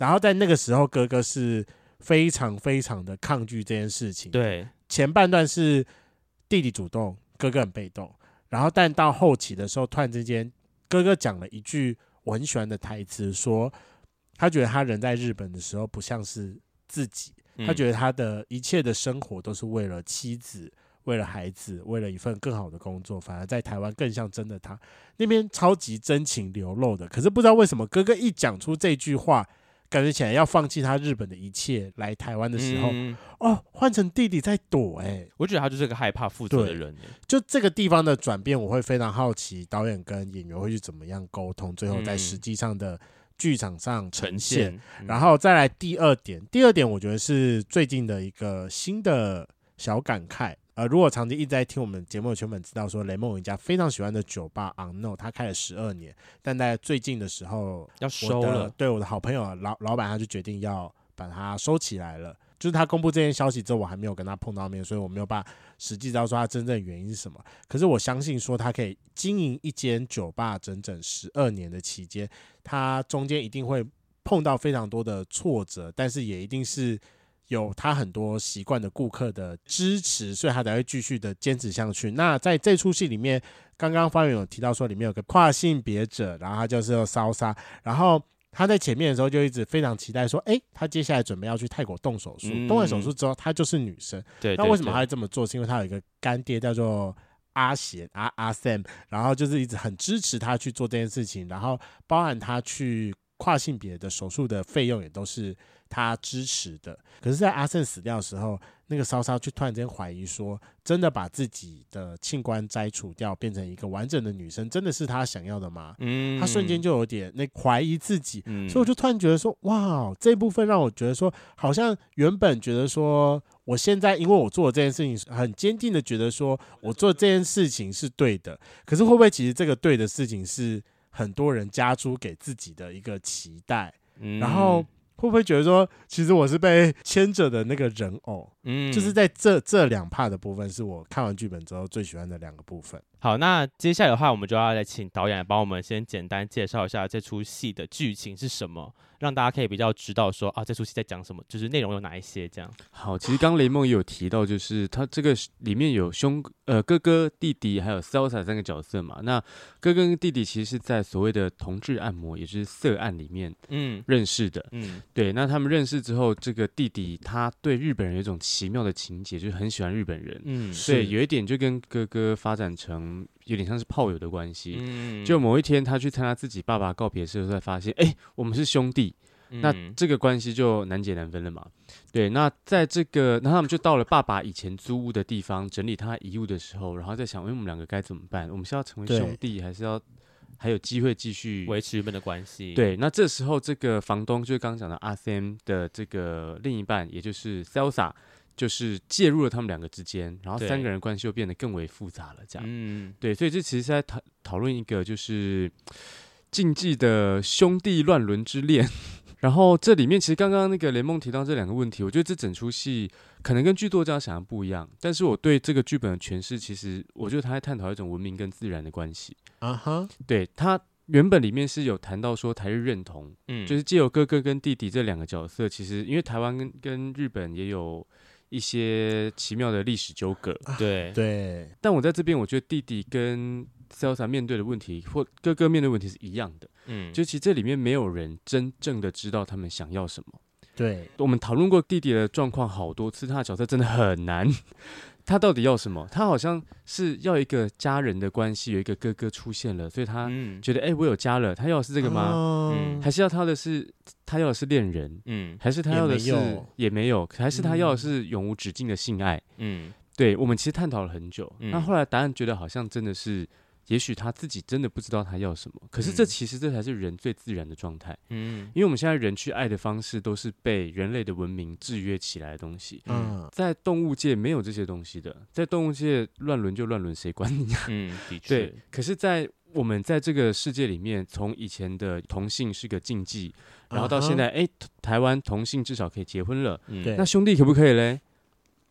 然后在那个时候，哥哥是非常非常的抗拒这件事情。 对， 前半段是弟弟主动，哥哥很被动，然后但到后期的时候，突然之间，哥哥讲了一句我很喜欢的台词，说他觉得他人在日本的时候不像是自己，他觉得他的一切的生活都是为了妻子。为了孩子，为了一份更好的工作，反而在台湾更像真的他。那边超级真情流露的，可是不知道为什么哥哥一讲出这句话，感觉起来要放弃他日本的一切来台湾的时候，换成弟弟在躲我觉得他就是个害怕负责的人。 就这个地方的转变，我会非常好奇导演跟演员会去怎么样沟通，最后在实际上的剧场上呈现。然后再来第二点我觉得是最近的一个新的小感慨。如果长期一直在听我们节目的圈粉知道说，雷梦有一家非常喜欢的酒吧 Unknown， 他开了12年，但在最近的时候要收了。 对，我的好朋友老板他就决定要把它收起来了。就是他公布这件消息之后，我还没有跟他碰到面，所以我没有办法实际知道说他真正的原因是什么。可是我相信说他可以经营一间酒吧整整12年的期间，他中间一定会碰到非常多的挫折，但是也一定是有他很多习惯的顾客的支持，所以他才会继续的坚持下去。那在这出戏里面，刚刚发源有提到说里面有个跨性别者，然后他就是骚莎，然后他在前面的时候就一直非常期待说，他接下来准备要去泰国动手术，动完手术之后他就是女生。 对， 那为什么他会这么做？是因为他有一个干爹叫做阿贤阿 Sam， 然后就是一直很支持他去做这件事情，然后包含他去跨性别的手术的费用也都是他支持的。可是在阿胜死掉的时候，那个骚骚就突然间怀疑说，真的把自己的器官摘除掉变成一个完整的女生，真的是他想要的吗？他瞬间就有点怀疑自己。所以我就突然觉得说，哇，这部分让我觉得说，好像原本觉得说我现在因为我做的这件事情很坚定的觉得说我做这件事情是对的，可是会不会其实这个对的事情是很多人加诸给自己的一个期待，然后会不会觉得说其实我是被牵着的那个人偶？就是在这两 part 的部分是我看完剧本之后最喜欢的2个部分。 好，那接下来的话我们就要来请导演来帮我们先简单介绍一下这出戏的剧情是什么，让大家可以比较知道说这出戏在讲什么，就是内容有哪一些这样。 好，其实刚雷梦也有提到，就是他这个里面有哥哥、弟弟还有 Salsa 3个角色嘛。那哥哥跟弟弟其实是在所谓的同志按摩，也就是色按里面认识的。对，那他们认识之后，这个弟弟他对日本人有一种奇妙的情结，就是很喜欢日本人。对，有一点就跟哥哥发展成有点像是炮友的关系。就某一天他去参加自己爸爸告别式的时候，才发现我们是兄弟。那这个关系就难解难分了嘛。对，那在这个，那他们就到了爸爸以前租屋的地方整理他遗物的时候，然后在想，我们2个该怎么办？我们是要成为兄弟，还有机会继续维持原本的关系？ 对，那这时候这个房东就是刚刚讲的阿 Sam 的这个另一半，也就是 Salsa， 就是介入了他们2个之间，然后3个人关系又变得更为复杂了。这样，对，所以这其实是在讨论一个就是禁忌的兄弟乱伦之恋。然后这里面其实刚刚那个雷梦提到这2个问题，我觉得这整出戏可能跟剧作家想的不一样，但是我对这个剧本的诠释，其实我觉得他在探讨一种文明跟自然的关系。对，他原本里面是有谈到说台日认同，就是藉由哥哥跟弟弟这2个角色，其实因为台湾跟日本也有一些奇妙的历史纠葛。 对， 但我在这边我觉得弟弟跟 Salsa 面对的问题或哥哥面对的问题是一样的。就其实这里面没有人真正的知道他们想要什么。 对， 我们讨论过弟弟的状况好多次，他的角色真的很难。他到底要什么？他好像是要一个家人的关系，有一个哥哥出现了，所以他觉得我有家了。他要的是这个吗？还是他要的是恋人？还是他要的是也没有？还是他要的是永无止境的性爱？对，我们其实探讨了很久。那后来答案觉得好像真的是，也许他自己真的不知道他要什么。可是这才是人最自然的状态。因为我们现在人去爱的方式都是被人类的文明制约起来的东西。在动物界没有这些东西的，在动物界乱伦就乱伦，谁管你啊？ 的确。 对，可是我们在这个世界里面，从以前的同性是个禁忌，然后到现在，台湾同性至少可以结婚了。那兄弟可不可以嘞？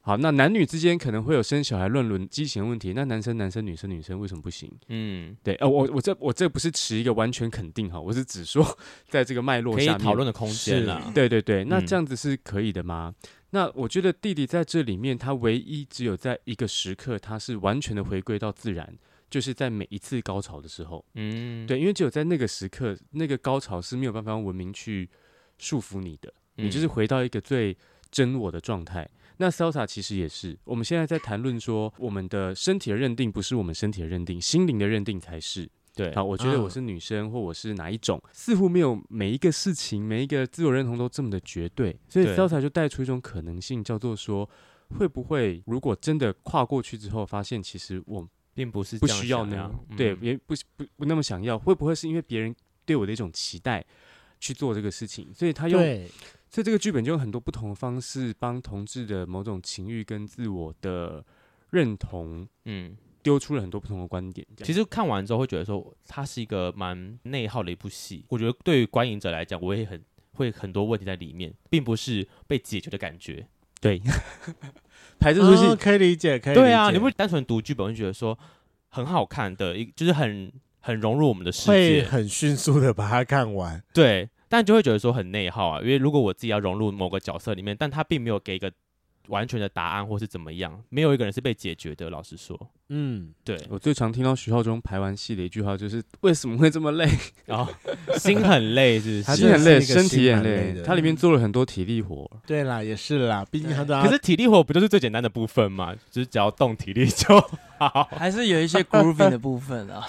好，那男女之间可能会有生小孩乱伦畸形的问题，那男生女生为什么不行？对，我这不是持一个完全肯定哈，我是只说在这个脉络下面可以讨论的空间啦。 对，那这样子是可以的吗？那我觉得弟弟在这里面，他唯一只有在一个时刻，他是完全的回归到自然，就是在每一次高潮的时候。对，因为只有在那个时刻，那个高潮是没有办法用文明去束缚你的，你就是回到一个最真我的状态。那 Salsa 其实也是，我们现在在谈论说，我们的身体的认定不是我们身体的认定，心灵的认定才是。 对， 好，我觉得我是女生，或我是哪一种，似乎没有每一个事情、每一个自我认同都这么的绝对，所以 Salsa 就带出一种可能性，叫做说，会不会如果真的跨过去之后，发现其实我并不是不需要呢？对，也不那么想要，会不会是因为别人对我的一种期待去做这个事情？所以他用。所以这个剧本就用很多不同的方式帮同志的某种情欲跟自我的认同，丢出了很多不同的观点。 其实看完之后会觉得说，它是一个蛮内耗的一部戏。我觉得对于观影者来讲，我也会很多问题在里面，并不是被解决的感觉。 对，排这出戏可以理解，可以理解。 对啊，你不会单纯读剧本会觉得说很好看的，就是很融入我们的世界， 会很迅速的把它看完。 对。但就会觉得说很内耗啊，因为如果我自己要融入某个角色里面，但他并没有给一个完全的答案或是怎么样，没有一个人是被解决的。老实说，对， 我最常听到徐浩中排完戏的一句话就是为什么会这么累？ 心很累，是不是？ 心很累，身体很累。他里面做了很多体力活。 对啦，也是啦，毕竟他可是体力活不就是最简单的部分嘛？就是只要动体力就好， 还是有一些 grooving 的部分啊。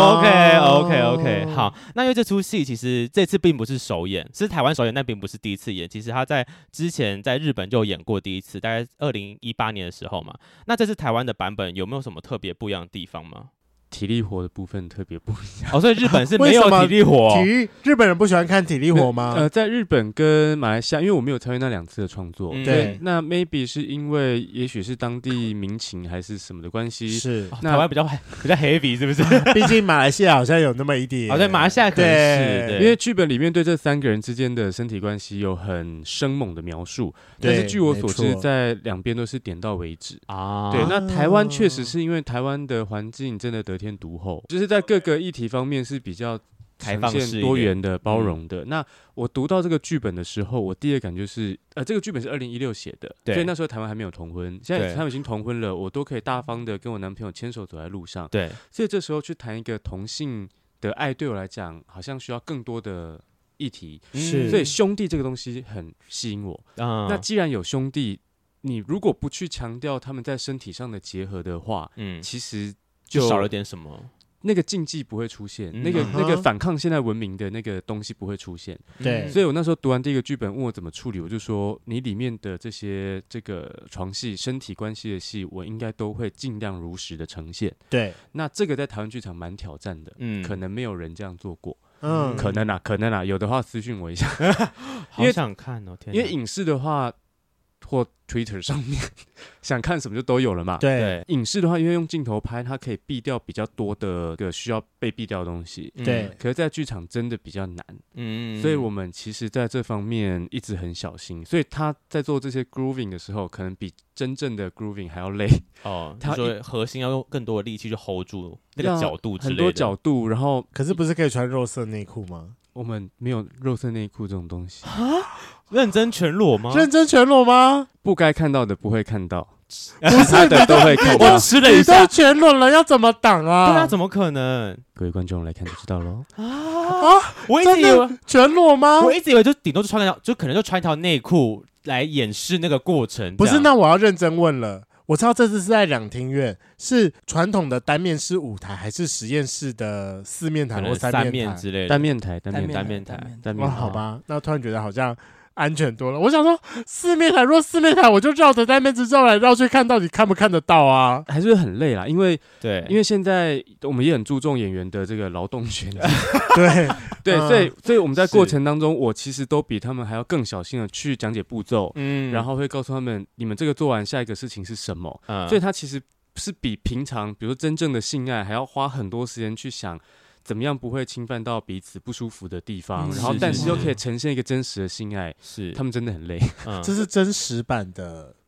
OK， 好。那因为这出戏其实这次并不是首演，是台湾首演，但并不是第一次演。其实他在之前在日本就演过第一次，大概2018年的时候嘛。那这次台湾的版本有没有什么特别不一样的地方吗？ 体力活的部分特别不一样所以日本是没有体力活。 日本人不喜欢看体力活吗？ 在日本跟马来西亚，因为我没有参与那2次的创作，对，那 maybe 是因为也许是当地民情还是什么的关系， 是台湾比较 heavy 是不是？ 毕竟马来西亚好像有那么一点， 对，马来西亚可能是， 因为剧本里面对这3个人之间的身体关系有很生猛的描述，但是据我所知，在两边都是点到为止啊。对，那台湾确实是因为台湾的环境真的得天独厚，就是在各个议题方面是比较开放式、 多元的、包容的。那我读到这个剧本的时候，我第一个感觉是，这个剧本是2016写的，所以那时候台湾还没有同婚，现在他们已经同婚了，我都可以大方的跟我男朋友牵手走在路上。 对， 所以这时候去谈一个同性的爱，对我来讲，好像需要更多的议题，所以兄弟这个东西很吸引我。那既然有兄弟，你如果不去强调他们在身体上的结合的话，其实就少了点什么。 那个禁忌不会出现，那个反抗现代文明的那个东西不会出现。 对， 所以我那时候读完第一个剧本，问我怎么处理，我就说你里面的这个床戏、身体关系的戏，我应该都会尽量如实的呈现。 对， 那这个在台湾剧场蛮挑战的，可能没有人这样做过。可能啊，有的话私讯我一下。 好想看哦，天哪！ 因为影视的话，或 Twitter 上面想看什么就都有了嘛。 对， 影视的话，因为用镜头拍，它可以避掉比较多的个需要被避掉的东西。 对， 可是在剧场真的比较难。所以我们其实在这方面一直很小心。所以他在做这些 grooving 的时候，可能比真正的 grooving 还要累。 他说核心要用更多的力气去 hold 住那个角度之类的， 很多角度。然后， 可是不是可以穿肉色内裤吗？ 我们没有肉色内裤这种东西。 认真全裸吗？ 认真全裸吗？ 不该看到的不会看到，不是的都会看到。 我吃了一下， 你都全裸了，要怎么挡啊？ 对啊，怎么可能？ 各位观众来看就知道喽。 我一直以为全裸吗？ 我一直以为就顶多就可能就穿一条内裤来掩饰那个过程。 不是，那我要认真问了。我知道这次是在两厅院，是传统的单面式舞台，还是实验室的4面台或3面台之类的？ 单面台。 哇，好吧，那突然觉得好像安全多了。我想说4面台，如果4面台，我就绕着单面子绕来绕去，看到底看不看得到啊？ 还是很累啦，因为现在我们也很注重演员的这个劳动权益。对，所以我们在过程当中，我其实都比他们还要更小心的去讲解步骤，然后会告诉他们，你们这个做完下一个事情是什么。所以他其实是比平常，比如说真正的性爱，还要花很多时间去想怎么样不会侵犯到彼此不舒服的地方，然后但是又可以呈现一个真实的性爱。是，他们真的很累。 这是真实版的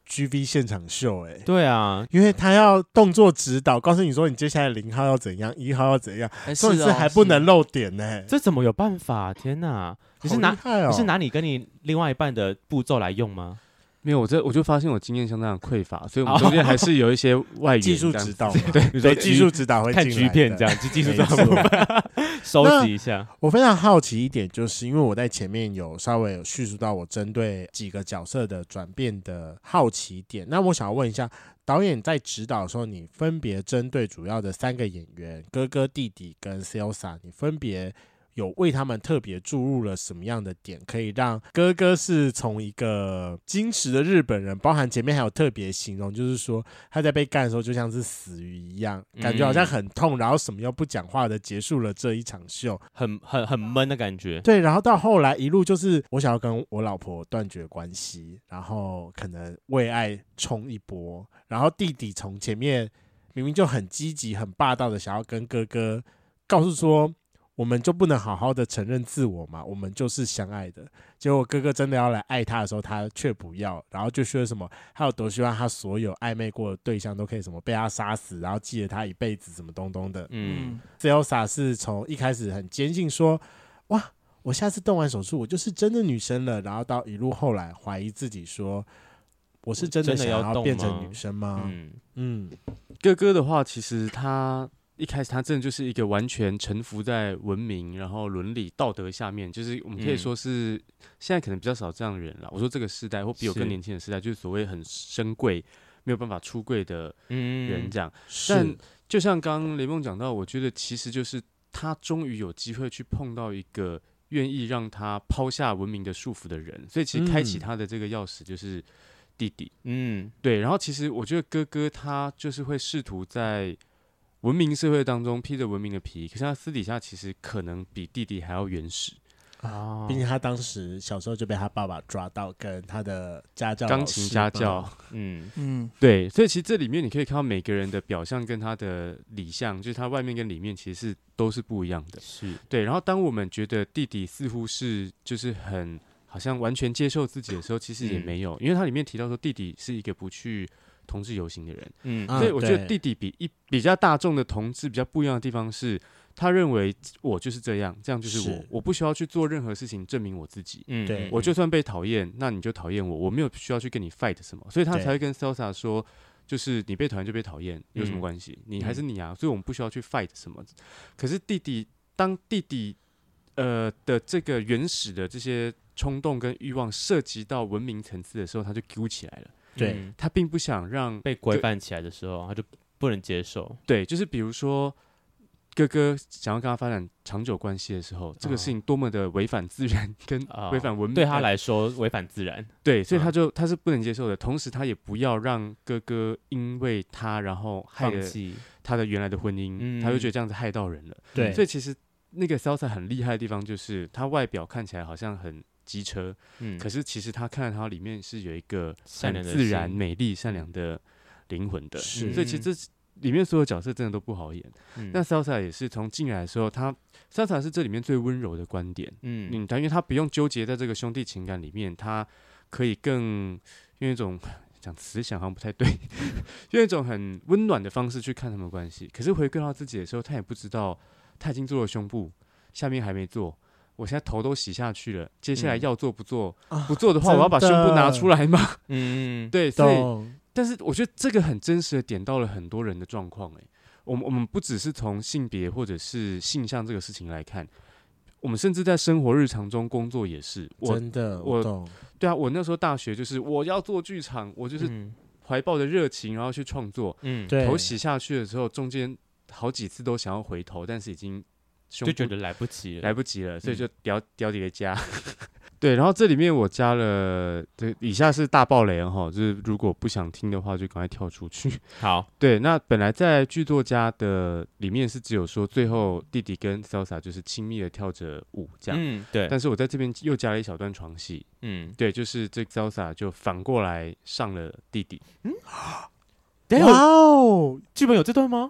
GV 现场秀对啊， 因为他要动作指导，告诉你说你接下来0号要怎样，1号要怎样，重点是还不能漏点这怎么有办法？天哪！你是拿你跟你另外一半的步骤来用吗？ 没有，我就发现我经验相当的匮乏，所以我们中间还是有一些外援技术指导， 对， 技术指导会看 G 片这样，技术指导部分收集一下。 我非常好奇一点，就是因为我在前面有稍微有叙述到我针对几个角色的转变的好奇点，那我想要问一下，导演在指导的时候，你分别针对主要的3个演员哥哥、弟弟跟 Salsa， 你分别有为他们特别注入了什么样的点，可以让哥哥是从一个矜持的日本人，包含前面还有特别形容，就是说他在被干的时候就像是死鱼一样，感觉好像很痛，然后什么又不讲话的结束了这一场秀， 很闷的感觉。 对，然后到后来一路就是我想要跟我老婆断绝关系，然后可能为爱冲一波，然后弟弟从前面明明就很积极很霸道的想要跟哥哥告诉说我们就不能好好的承认自我嘛，我们就是相爱的，结果哥哥真的要来爱他的时候他却不要，然后就说什么他有多希望他所有暧昧过的对象都可以什么被他杀死，然后记得他一辈子什么东东的。Salsa 是从一开始很坚信说哇我下次动完手术我就是真的女生了，然后到一路后来怀疑自己说我是真的想要变成女生吗？ 哥哥的话其实他一开始他真的就是一个完全臣服在文明然后伦理道德下面，就是我们可以说是现在可能比较少这样的人了，我说这个世代或比我更年轻的世代，就是所谓很深贵没有办法出柜的人这样。但就像刚刚雷梦讲到，我觉得其实就是他终于有机会去碰到一个愿意让他抛下文明的束缚的人，所以其实开启他的这个钥匙就是弟弟。对，然后其实我觉得哥哥他就是会试图在文明社会当中披着文明的皮，可是他私底下其实可能比弟弟还要原始毕竟他当时小时候就被他爸爸抓到跟他的家教钢琴家教对，所以其实这里面你可以看到每个人的表象跟他的里象，就是他外面跟里面其实都是不一样的。对，然后当我们觉得弟弟似乎是就是很好像完全接受自己的时候，其实也没有，因为他里面提到说弟弟是一个不去同志游行的人，所以我觉得弟弟比较大众的同志比较不一样的地方是，他认为我就是这样就是我不需要去做任何事情证明我自己， 对， 我就算被讨厌，那你就讨厌我，我没有需要去跟你 fight 什么，所以他才会跟 Salsa 说，就是你被讨厌就被讨厌，有什么关系？你还是你啊，所以我们不需要去 fight 什么。可是当弟弟的这个原始的这些冲动跟欲望涉及到文明层次的时候，他就揪起来了。 对， 他并不想让被规范起来的时候，他就不能接受。 对，就是比如说哥哥想要跟他发展长久关系的时候，这个事情多么的违反自然跟违反文明， 对他来说违反自然。 对，所以他是不能接受的。同时，他也不要让哥哥因为他然后害了他的原来的婚姻，他就觉得这样子害到人了。 对， 所以其实那个 Salsa 很厉害的地方就是他外表看起来好像很机车，可是其实他看到他里面是有一个很自然、美丽、善良的灵魂的，所以其实这里面所有角色真的都不好演。那 Salsa 也是从进来的时候，Salsa 是这里面最温柔的观点，因为他不用纠结在这个兄弟情感里面，他可以更用一种讲慈祥好像不太对，用一种很温暖的方式去看他们的关系。可是回归到自己的时候，他也不知道他已经做了胸部，下面还没做。我现在头都洗下去了，接下来要做不做？不做的话，我要把胸部拿出来吗？对，所以，但是我觉得这个很真实的点到了很多人的状况。我们不只是从性别或者是性向这个事情来看，我们甚至在生活日常中工作也是。 真的，我懂。 对啊，我那时候大学就是我要做剧场，我就是怀抱着热情，然后去创作。头洗下去的时候，中间好几次都想要回头，但是已经。 就觉得来不及了， 所以就屌底的加。对，然后这里面我加了，对，以下是大爆雷哈，就是如果不想听的话，就赶快跳出去。 好， 对，那本来在剧作家的里面是只有说最后弟弟跟 Salsa 就是亲密的跳着舞这样， 对。 但是我在这边又加了一小段床戏，对，就是这 Salsa 就反过来上了弟弟。 哇哦，剧本有这段吗？ 没有。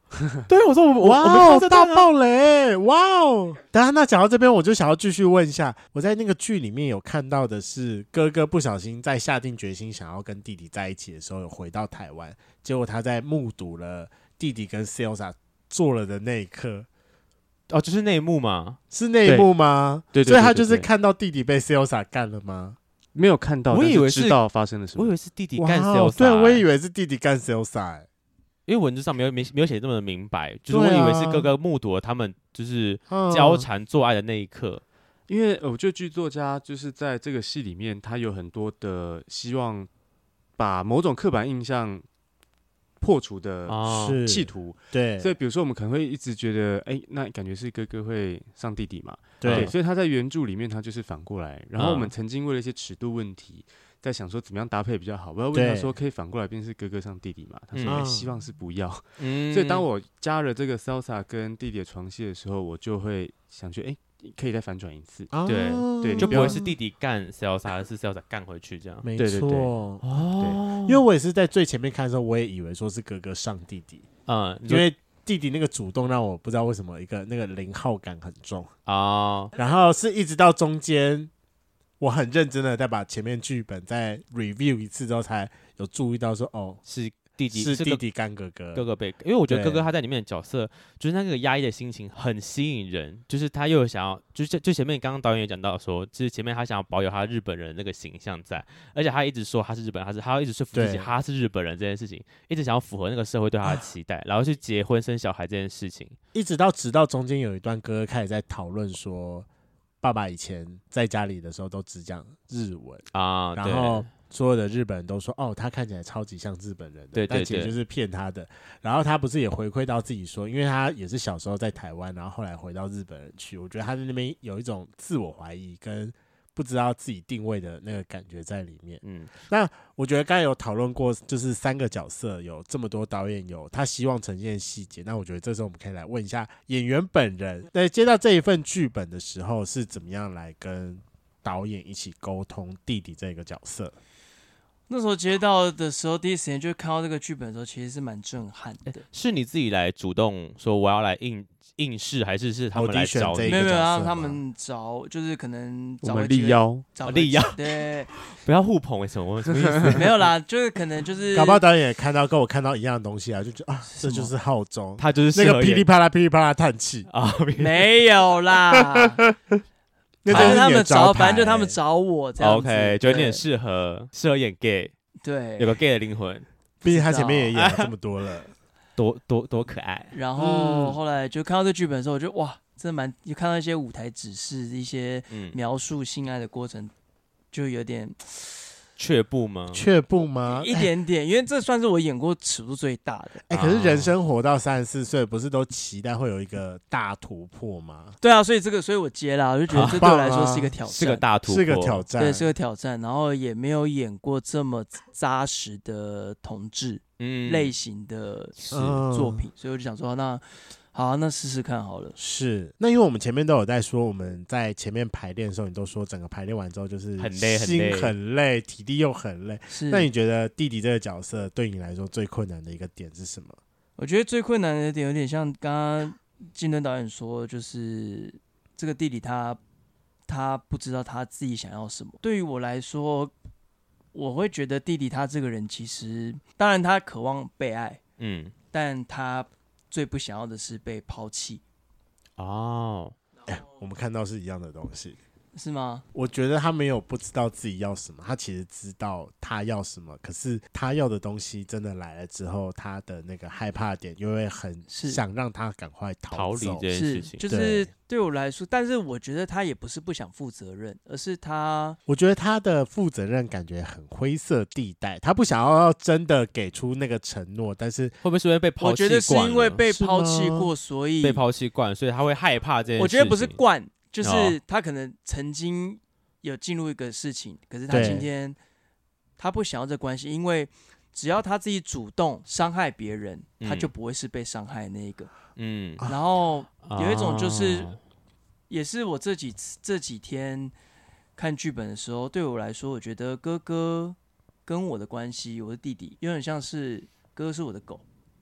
对，我说我哇，大爆雷，哇哦！等下，那讲到这边，我就想要继续问一下，我在那个剧里面有看到的是，哥哥不小心在下定决心想要跟弟弟在一起的时候，有回到台湾，结果他在目睹了弟弟跟 Salsa 做了的那一刻。 哦，就是那一幕吗？ 是那一幕吗？ 对， 所以他就是看到弟弟被 Salsa 干了吗？ 没有看到， 我以为是知道发生了什么。 我以为是弟弟干 Salsa， 对，我以为是弟弟干 Salsa，因为文字上没有写这么的明白，就是我以为是哥哥目睹了他们就是交缠做爱的那一刻。 因为我觉得剧作家就是在这个戏里面，他有很多的希望把某种刻板印象破除的企图， 对， 所以比如说我们可能会一直觉得，那感觉是哥哥会上弟弟嘛， 对， 所以他在原著里面他就是反过来，然后我们曾经为了一些尺度问题，在想说怎么样搭配比较好，我要问他说可以反过来变是哥哥上弟弟嘛？他说希望是不要，所以当我加了这个 Salsa 跟弟弟的床戏的时候，我就会想去可以再反转一次， 对，就不会是弟弟干 Salsa， 而是 Salsa 干回去这样。 没错，因为我也是在最前面看的时候，我也以为说是哥哥上弟弟，因为弟弟那个主动让我不知道为什么那个0号感很重然后是一直到中间，我很认真的再把前面剧本再 review 一次之后，才有注意到说是弟弟干哥哥被，因为我觉得哥哥他在里面的角色，就是那个压抑的心情很吸引人，就是他又想要，就前面刚刚导演也讲到说，就是前面他想要保有他日本人那个形象在，而且他一直说他是日本人，他要一直说服自己他是日本人这件事情，一直想要符合那个社会对他的期待，然后去结婚生小孩这件事情，直到中间有一段哥哥开始在讨论说，爸爸以前在家里的时候都只讲日文然后所有的日本人都说他看起来超级像日本人的， 对， 但其实就是骗他的。然后他不是也回馈到自己说，因为他也是小时候在台湾，然后后来回到日本人去，我觉得他在那边有一种自我怀疑跟不知道自己定位的那个感觉在里面。那我觉得刚才有讨论过，就是3个角色有这么多导演有他希望呈现细节，那我觉得这时候我们可以来问一下演员本人，在接到这一份剧本的时候是怎么样来跟导演一起沟通弟弟这个角色。 那时候接到的时候，第一时间就看到这个剧本的时候，其实是蛮震撼的。 是你自己来主动说我要来应试，还是他们来找你？ 没有让他们找，就是可能找我们力邀， 对， 不要互捧什么意思？ 没有啦，就是可能就是搞不好导演也看到跟我看到一样的东西啊，就觉得这就是浩中， 他就是那个噼里啪啦噼里啪啦叹气没有啦。反正他们找，反正就他们找我这样子。 OK， 觉得你很适合演 gay， 对， 有个 gay 的灵魂。 毕竟他前面也演了这么多了， 多可爱。 然后后来就看到这剧本的时候，我就真的就看到一些舞台指示，一些描述性爱的过程，就有点却步吗？ 一点点，因为这算是我演过尺度最大的。 可是人生活到34岁，不是都期待会有一个大突破吗？ 对啊，所以我接了，我就觉得这对我来说是一个挑战， 是个大突破， 是个挑战， 对，是个挑战。然后也没有演过这么扎实的同志类型的作品，所以我就想说，那试试看好了。 是，那因为我们前面都有在说，我们在前面排练的时候，你都说整个排练完之后就是很累， 心很累，体力又很累。那你觉得弟弟这个角色对你来说最困难的一个点是什么？ 我觉得最困难的点有点像刚刚金敦导演说，就是这个弟弟他不知道他自己想要什么。对于我来说，我会觉得弟弟他这个人其实，当然他渴望被爱，但他最不想要的是被抛弃。 我们看到是一样的东西。 是吗？ 我觉得他没有不知道自己要什么，他其实知道他要什么，可是他要的东西真的来了之后，他的那个害怕点又会很想让他赶快逃离这件事情。 就是对我来说，但是我觉得他也不是不想负责任，而是我觉得他的负责任感觉很灰色地带，他不想要真的给出那个承诺，但是会不会是因为被抛弃惯了？ 我觉得是因为被抛弃过，所以被抛弃惯，所以他会害怕这件事情。 我觉得不是惯。就是他可能曾经有进入一个事情，可是他今天他不想要这关系，因为只要他自己主动伤害别人，他就不会是被伤害的那一个。然后有一种就是，也是我这几天看剧本的时候，对我来说，我觉得哥哥跟我的关系，我的弟弟有点像是哥哥是我的狗，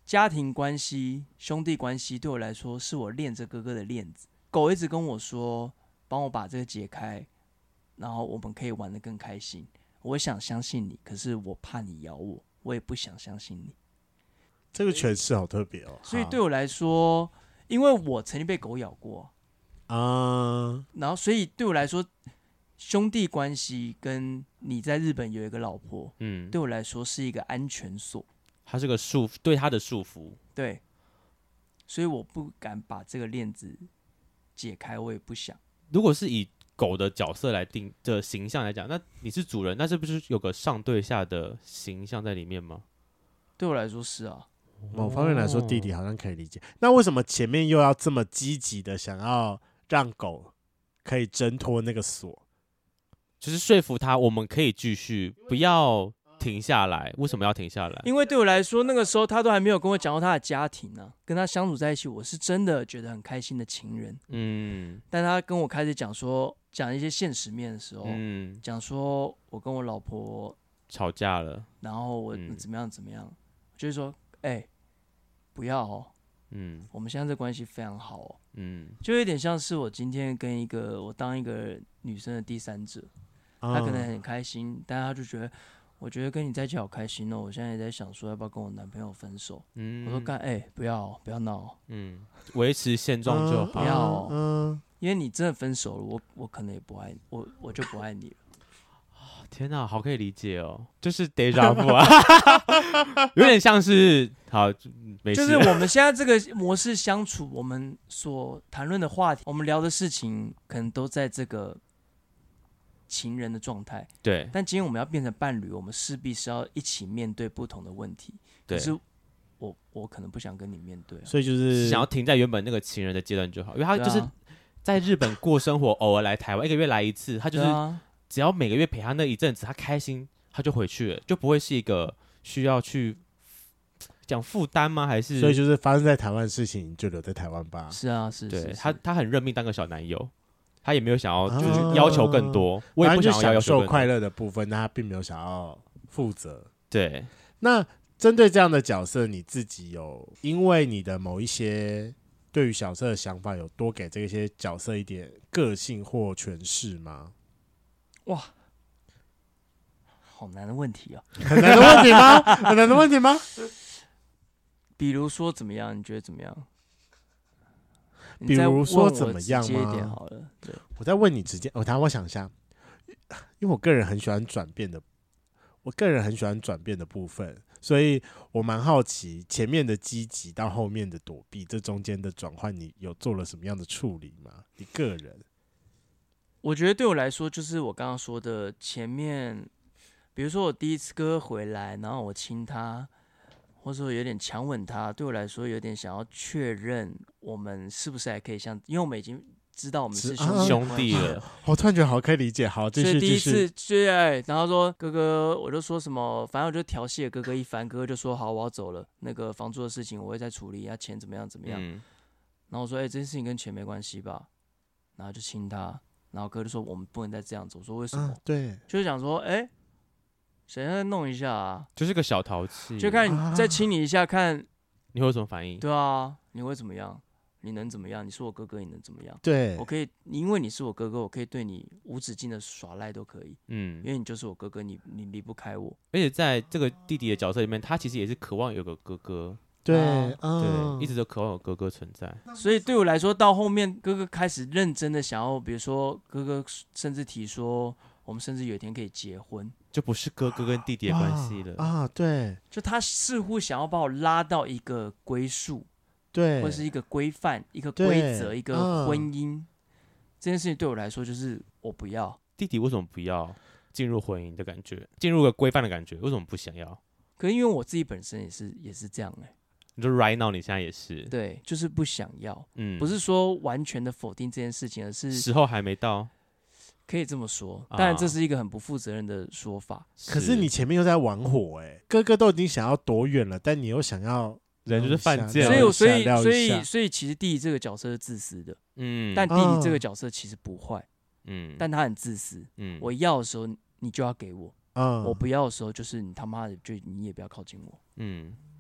家庭关系、兄弟关系对我来说是我链着哥哥的链子。狗一直跟我说，帮我把这个解开，然后我们可以玩得更开心。我想相信你，可是我怕你咬我，我也不想相信你。 这个诠释好特别哦。 所以对我来说，因为我曾经被狗咬过啊， 然后所以对我来说，兄弟关系跟你在日本有一个老婆，对我来说是一个安全锁。 它是个束缚，对他的束缚。 对，所以我不敢把这个链子解开，我也不想。 如果是以狗的角色来定的形象来讲，那你是主人，那是不是有个上对下的形象在里面吗？ 对我来说是啊。 某方面来说，弟弟好像可以理解。那为什么前面又要这么积极的想要让狗可以挣脱那个锁？ 就是说服他，我们可以继续，不要停下来。为什么要停下来？ 因为对我来说，那个时候他都还没有跟我讲过他的家庭呢、跟他相处在一起，我是真的觉得很开心的情人。但他跟我开始讲一些现实面的时候，讲说我跟我老婆吵架了， 然后我怎么样怎么样，就是说，不要哦，我们现在这关系非常好哦，就有点像是我今天跟我当一个女生的第三者，她可能很开心，但她就觉得，我觉得跟你在一起好开心哦，我现在也在想说要不要跟我男朋友分手，我说不要不要闹， 维持现状就好， 不要哦，因为你真的分手了，我可能也不爱我就不爱你了。 天哪，好可以理解哦，就是 déjà vu 啊，有点像是好，没事， 就是我们现在这个模式相处，我们所谈论的话题，我们聊的事情，可能都在这个情人的状态。 对， 但今天我们要变成伴侣，我们势必是要一起面对不同的问题。 对， 可是我可能不想跟你面对， 所以就是想要停在原本那个情人的阶段就好，因为他就是在日本过生活，偶尔来台湾，1个月来一次，他就是。只要每个月陪他那一阵子，他开心，他就回去了，就不会是一个需要去讲负担吗？还是所以就是发生在台湾的事情，你就留在台湾吧。 是啊，是。 对，他很认命当个小男友，他也没有想要就是要求更多，我也不想要享受快乐的部分，但他并没有想要负责。 对， 那针对这样的角色，你自己有因为你的某一些对于角色的想法，有多给这些角色一点个性或诠释吗？ 哇，好难的问题哦！ 很难的问题吗？很难的问题吗？ 比如说怎么样？你觉得怎么样？ 比如说怎么样吗？ 直接一点好了。对， 我再问你直接，我想一下，因为我个人很喜欢转变的部分，所以我蛮好奇前面的积极到后面的躲避，这中间的转换，你有做了什么样的处理吗？你个人？ 我觉得对我来说，就是我刚刚说的前面，比如说我第一次哥回来，然后我亲他，或者说有点强吻他，对我来说有点想要确认我们是不是还可以像，因为我们已经知道我们是兄弟了。 我突然觉得好可以理解，好，继续。 所以第一次然后说哥哥，我就说什么，反正我就调戏了哥哥一番，哥哥就说好，我要走了，那个房租的事情我会再处理，钱怎么样怎么样。然后我说这件事情跟钱没关系吧，然后就亲他。然后哥就说我们不能再这样子，我说为什么？ 对， 就是想说，谁再弄一下啊？ 就是个小淘气， 就看再亲你一下，看你会有什么反应？ 对啊，你会怎么样？你能怎么样？你是我哥哥，你能怎么样？ 对， 我可以，因为你是我哥哥，我可以对你无止境的耍赖都可以。因为你就是我哥哥，你离不开我。 而且在这个弟弟的角色里面，他其实也是渴望有个哥哥。 对， 对，一直都渴望有哥哥存在。 所以对我来说，到后面哥哥开始认真的想要，比如说哥哥甚至提说，我们甚至有一天可以结婚， 就不是哥哥跟弟弟的关系了对， 就他似乎想要把我拉到一个归宿， 对， 或是一个规范、一个规则、一个婚姻。这件事情对我来说，就是我不要。 弟弟为什么不要进入婚姻的感觉，进入个规范的感觉？为什么不想要？ 可是因为我自己本身也是这样你就 right now 你现在也是对，就是不想要，不是说完全的否定这件事情，而是时候还没到， 可以这么说。当然这是一个很不负责任的说法。 可是你前面又在玩火哥哥都已经想要躲远了，但你又想要人就是犯贱， 所以其实弟弟这个角色是自私的，但弟弟这个角色其实不坏，但他很自私，我要的时候你就要给我，我不要的时候就是你他妈的就你也不要靠近我，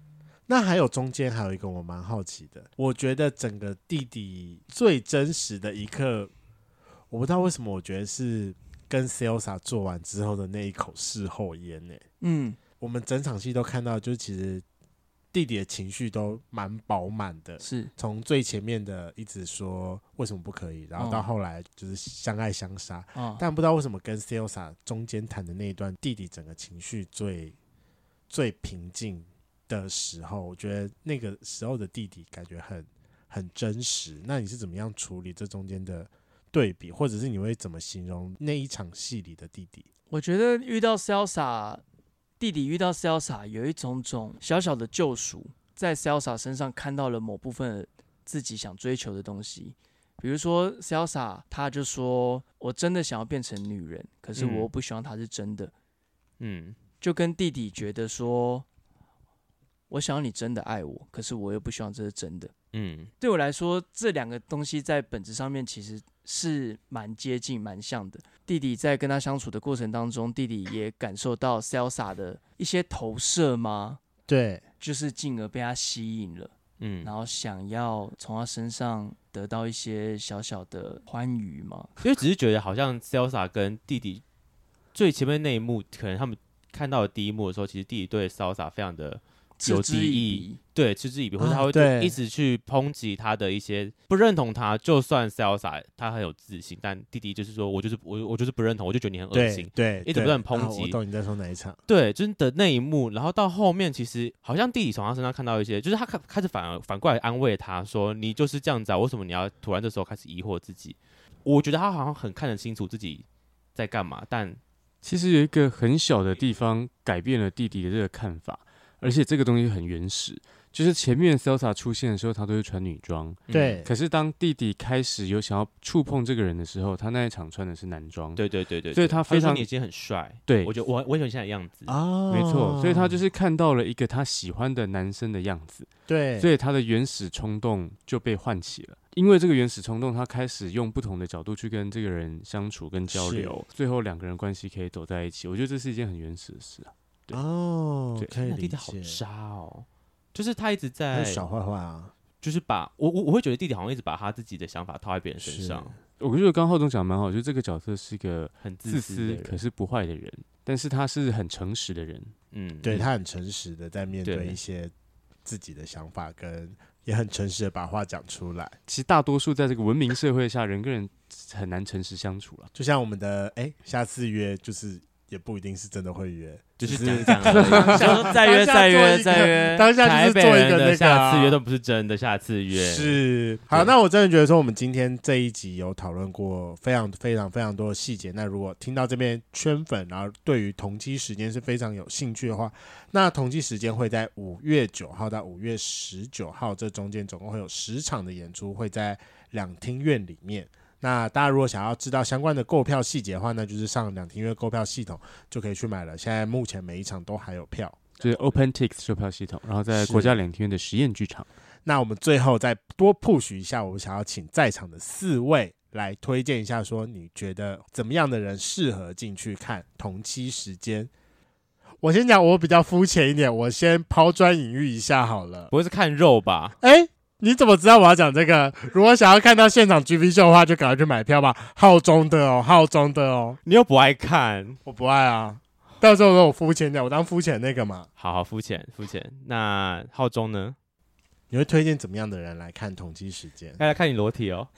那还有中间还有一个我蛮好奇的，我觉得整个弟弟最真实的一刻，我不知道为什么，我觉得是跟 Salsa 做完之后的那一口事后烟我们整场戏都看到，就是其实弟弟的情绪都蛮饱满的， 是从最前面的一直说为什么不可以，然后到后来就是相爱相杀，但不知道为什么跟 Salsa 中间谈的那一段，弟弟整个情绪最平静的时候，我觉得那个时候的弟弟感觉很真实。那你是怎么样处理这中间的对比，或者是你会怎么形容那一场戏里的弟弟？ 我觉得弟弟遇到 Salsa 有一种小小的救赎，在 Salsa 身上看到了某部分自己想追求的东西。比如说 Salsa 他就说我真的想要变成女人，可是我不希望她是真的，就跟弟弟觉得说我想要你真的爱我，可是我又不希望这是真的。对我来说这两个东西在本质上面其实是蛮接近蛮像的。弟弟在跟他相处的过程当中，弟弟也感受到 Salsa 的一些投射吗？ 对， 就是进而被他吸引了，然后想要从他身上得到一些小小的欢愉嘛。 因为只是觉得好像 Salsa 跟弟弟最前面那一幕，可能他们看到的第一幕的时候，其实弟弟对 Salsa 非常的有敌意，对，嗤之以鼻，或者他会一直去抨击他的一些不认同他。就算 Salsa 他很有自信，但弟弟就是说我就是不认同，我就觉得你很恶心， 对， 一直不断抨击。 我懂你在说哪一场？ 对，就是的那一幕。然后到后面，其实好像弟弟从他身上看到一些，就是他开始反过来安慰他说：“你就是这样子啊，为什么你要突然这时候开始疑惑自己？”我觉得他好像很看得清楚自己在干嘛，但其实有一个很小的地方改变了弟弟的这个看法。而且这个东西很原始，就是前面 Salsa 出现的时候，他都是穿女装， 对。 可是当弟弟开始有想要触碰这个人的时候，他那一场穿的是男装， 对， 所以他非常你已经很帅， 对， 我觉得我很喜欢现在的样子没错，所以他就是看到了一个他喜欢的男生的样子， 对， 所以他的原始冲动就被唤起了。因为这个原始冲动，他开始用不同的角度去跟这个人相处跟交流，最后两个人关系可以走在一起。我觉得这是一件很原始的事啊。 可以理解。 弟弟好渣哦，就是他一直在小坏坏啊， 就是把我会觉得弟弟好像一直把他自己的想法套在别人身上。 我觉得刚浩中讲的蛮好，就是这个角色是一个很自私可是不坏的人，但是他是很诚实的人。 对，他很诚实的在面对一些自己的想法，跟也很诚实的把话讲出来。 其实大多数在这个文明社会下，人跟人很难诚实相处了。 就像我们的下次约就是也不一定是真的会约， 就是讲而已。 想说再约， 当下就是做一个那个下次约都不是真的，下次约是好。那我真的觉得说，我们今天这一集有讨论过非常非常非常多的细节。那如果听到这边圈粉，然后对于同期时间是非常有兴趣的话，那同期时间会在5月9号到5月19号这中间总共会有10场的演出，会在两厅院里面。那大家如果想要知道相关的购票细节的话，那就是上两厅院购票系统就可以去买了。现在目前每一场都还有票， 就是 OpenTix 售票系统，然后在国家两厅院的实验剧场。 那我们最后再多 push 一下，我们想要请在场的4位来推荐一下，说你觉得怎么样的人适合进去看同期时间。我先讲，我比较肤浅一点，我先抛砖引玉一下好了。 不会是看肉吧？ 你怎么知道我要讲这个？如果想要看到现场 GV 秀的话，就赶快去买票吧。号中的哦。 你又不爱看， 我不爱啊。到时候我肤浅点，我当肤浅那个嘛。 好肤浅。那浩中呢？ 你会推荐怎么样的人来看同期时间？ 大家看你裸体哦，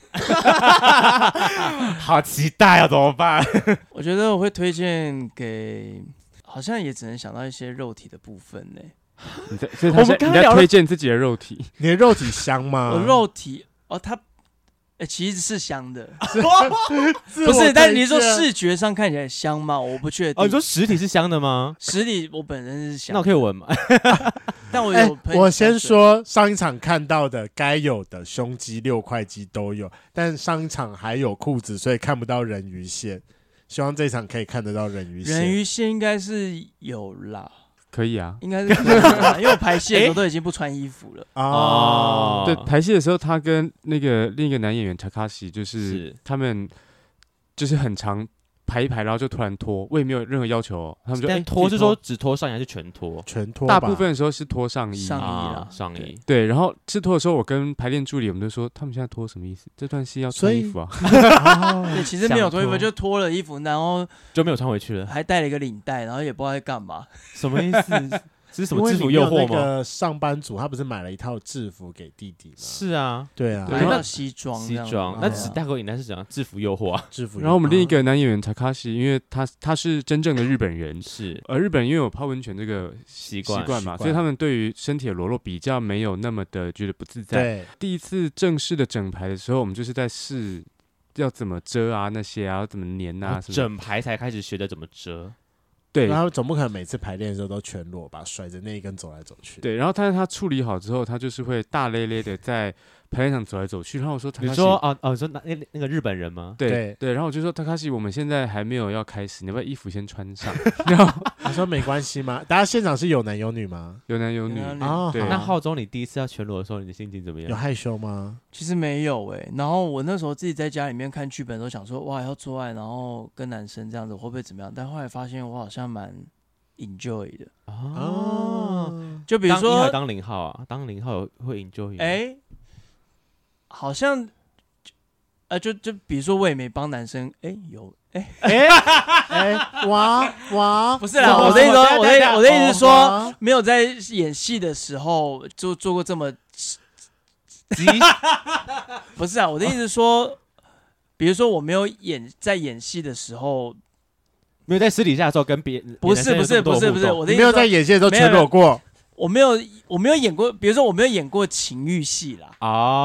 好期待哦，怎么办？ 我觉得我会推荐给，好像也只能想到一些肉体的部分呢。 所以你在推荐自己的肉体， 你的肉体香吗？ 我肉体它其实是香的，不是？但你说视觉上看起来香吗？我不确定。 你说实体是香的吗？ 实体我本身是香的， 那我可以闻吗？ 但我有朋友我先说上一场看到的该有的胸肌6块肌都有，但上一场还有裤子，所以看不到人鱼线。希望这一场可以看得到人鱼线。 人鱼线应该是有啦。 可以啊， 应该是可以的，因为我排戏的时候都已经不穿衣服了。 对，排戏的时候，他跟那个另一个男演员 Takashi 就是他们就是很常排一排，然后就突然脱，我也没有任何要求哦。他们就但脱是说只脱上衣还是全脱？ 全脱， 大部分的时候是脱上衣， 上衣。 对，然后是脱的时候，我跟排练助理我们就说，他们现在脱什么意思？这段戏要穿衣服啊？ 对，其实没有脱衣服，就脱了衣服，然后就没有穿回去了， 还带了一个领带，然后也不知道在干嘛。 什么意思？这是什么制服诱惑吗？ 那个上班族他不是买了一套制服给弟弟吗？ 是啊， 对啊， 买到西装， 那只带过领带是怎样？制服诱惑啊， 制服。 然后我们另一个男演员Takashi，因为他是真正的日本人， 是， 日本人因为有泡温泉这个习惯嘛，所以他们对于身体的裸露比较没有那么的觉得不自在。 对， 第一次正式的整排的时候，我们就是在试要怎么遮啊那些啊，要怎么粘啊什么， 整排才开始学着怎么遮。 对， 然后总不可能每次排练的时候都全裸吧，甩着那一根走来走去。 对，然后但是他处理好之后，他就是会大咧咧的在排练场走来走去。然后我说， 你说你说那个日本人吗？ 对，然后我就说Takashi，我们现在还没有要开始，你要不要衣服先穿上？然后他说没关系吗？大家现场是有男有女吗？ 有男有女啊。 对， 那浩中，你第一次要全裸的时候，你的心情怎么样？ 有害羞吗？ 其实没有然后我那时候自己在家里面看剧本，都想说哇要做爱，然后跟男生这样子会不会怎么样？但后来发现我好像蛮enjoy 的就比如说当0号啊，当0号会 enjoy 好像就比如说我也没帮男生有哇不是啦，我的意思是说没有在演戏的时候就做过这么不是啊，我的意思是说比如说我没有在演戏的时候， 没有在私底下的时候跟别人不是，我的意思没有在演戏的时候全裸过。 我没有演过，比如说我没有演过情欲戏啦。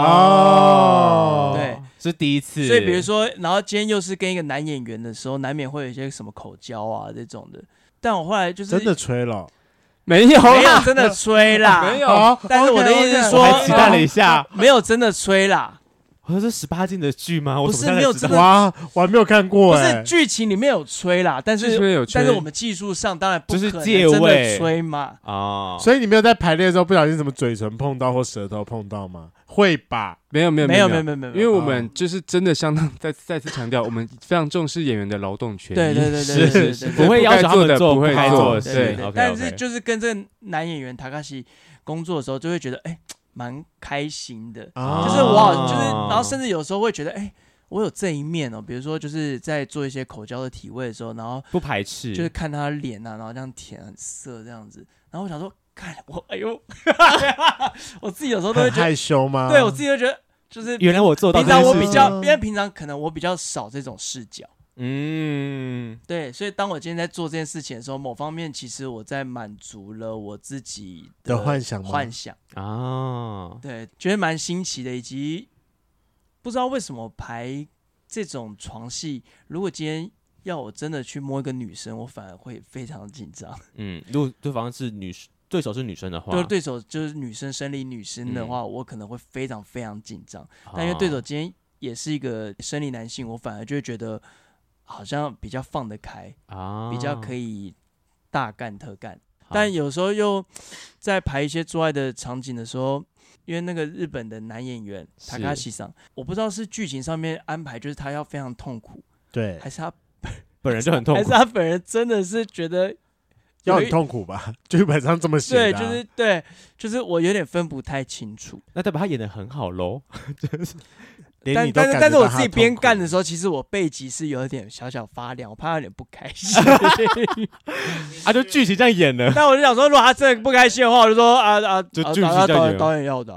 对， 是第一次。 所以比如说，然后今天又是跟一个男演员的时候，难免会有一些什么口交啊这种的。但我后来就是真的吹了， 没有真的吹啦， 没有。 但是我的意思是说， 还期待了一下， 没有真的吹啦。 我说是18禁的剧吗？ 不是没有真的哇，我还没有看过。 不是剧情里面有吹啦，但是我们技术上当然不可能真的吹嘛。 所以你没有在排练的时候不小心什么嘴唇碰到或舌头碰到吗？会吧？ 没有， 因为我们就是真的相当再次强调，我们非常重视演员的劳动权益。 对， 是不会要求他们做不该做的事。 但是就是跟这个男演员Takashi工作的时候，就会觉得蛮开心的，就是我就是，然后甚至有时候会觉得，我有这一面比如说就是在做一些口交的体位的时候，然后不排斥， 就是看他脸啊，然后这样舔很色这样子，然后我想说，看我，我自己有时候都会觉得害羞吗？ 对我自己就觉得，就是原来我做到， 平常我比较，因为平常可能我比较少这种视角。对，所以当我今天在做这件事情的时候，某方面其实我在满足了我自己的幻想对，觉得蛮新奇的，以及不知道为什么排这种床戏，如果今天要我真的去摸一个女生，我反而会非常紧张。 如果对方是对手是女生的话， 对手就是女生生理女生的话，我可能会非常非常紧张。但因为对手今天也是一个生理男性，我反而就会觉得好像比较放得开比较可以大干特干。但有时候又在排一些做爱的场景的时候，因为那个日本的男演员Takashi桑，我不知道是剧情上面安排就是他要非常痛苦， 对， 还是他本人就很痛苦， 还是他本人真的是觉得要很痛苦吧？剧本上这么写的，就是我有点分不太清楚。 那代表他演得很好咯。 但是我自己边干的时候，其实我背脊是有点小小发凉，我怕他有点不开心。 就剧情这样演的。 但我就想说，如果他真的不开心的话，我就说就剧情这样演， 导演要的。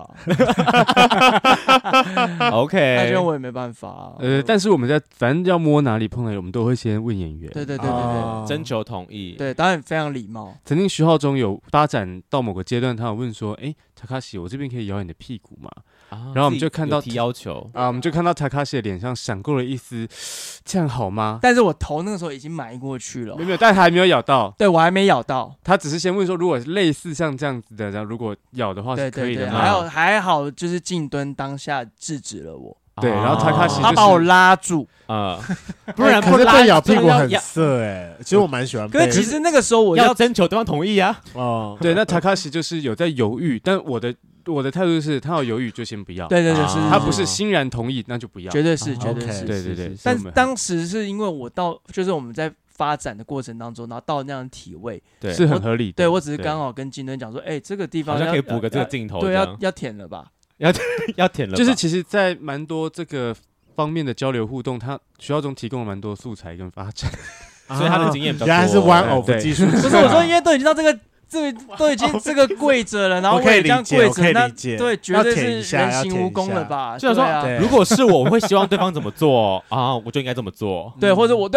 OK， 那这样我也没办法。 但是我们反正要摸哪里碰哪里，我们都会先问演员。 对， 征求同意。 对，导演非常礼貌。 曾经徐浩中有发展到某个阶段，他有问说：“Takashi，我这边可以摇你的屁股吗？”然后我们就看到提要求我们就看到Takashi的脸上闪过了一丝，这样好吗？ 但是我头那个时候已经埋过去了， 没有，但还没有咬到。 对，我还没咬到。 他只是先问说，如果类似像这样子的，然后如果咬的话是可以的吗？ 还好，就是静蹲当下制止了我。 对，然后Takashi 他把我拉住不然可是被咬屁股很色其实我蛮喜欢被。 可是其实那个时候我要征求对方同意啊。 对，那Takashi就是有在犹豫，但我的我的态度是，他有犹豫就先不要。 对对对，是他不是欣然同意，那就不要。 绝对是，绝对是。 对对对。 但当时是因为我就是我们在发展的过程当中，然后到那样的体位， 对， 是很合理的。 对我只是刚好跟金灯讲说，这个地方好像可以补个这个镜头， 对，要填了吧， 要填了吧。 就是其实，在蛮多这个方面的交流互动，学校中提供了蛮多素材跟发展， 所以他的经验比较多。 原来是 one of 技术。 不是我说，因为都已经到这都已经这个跪着了，然后我也这样跪着，那对，绝对是人形蜈蚣了吧？ 就是说，如果是我会希望对方怎么做啊，我就应该这么做。 对，或者我对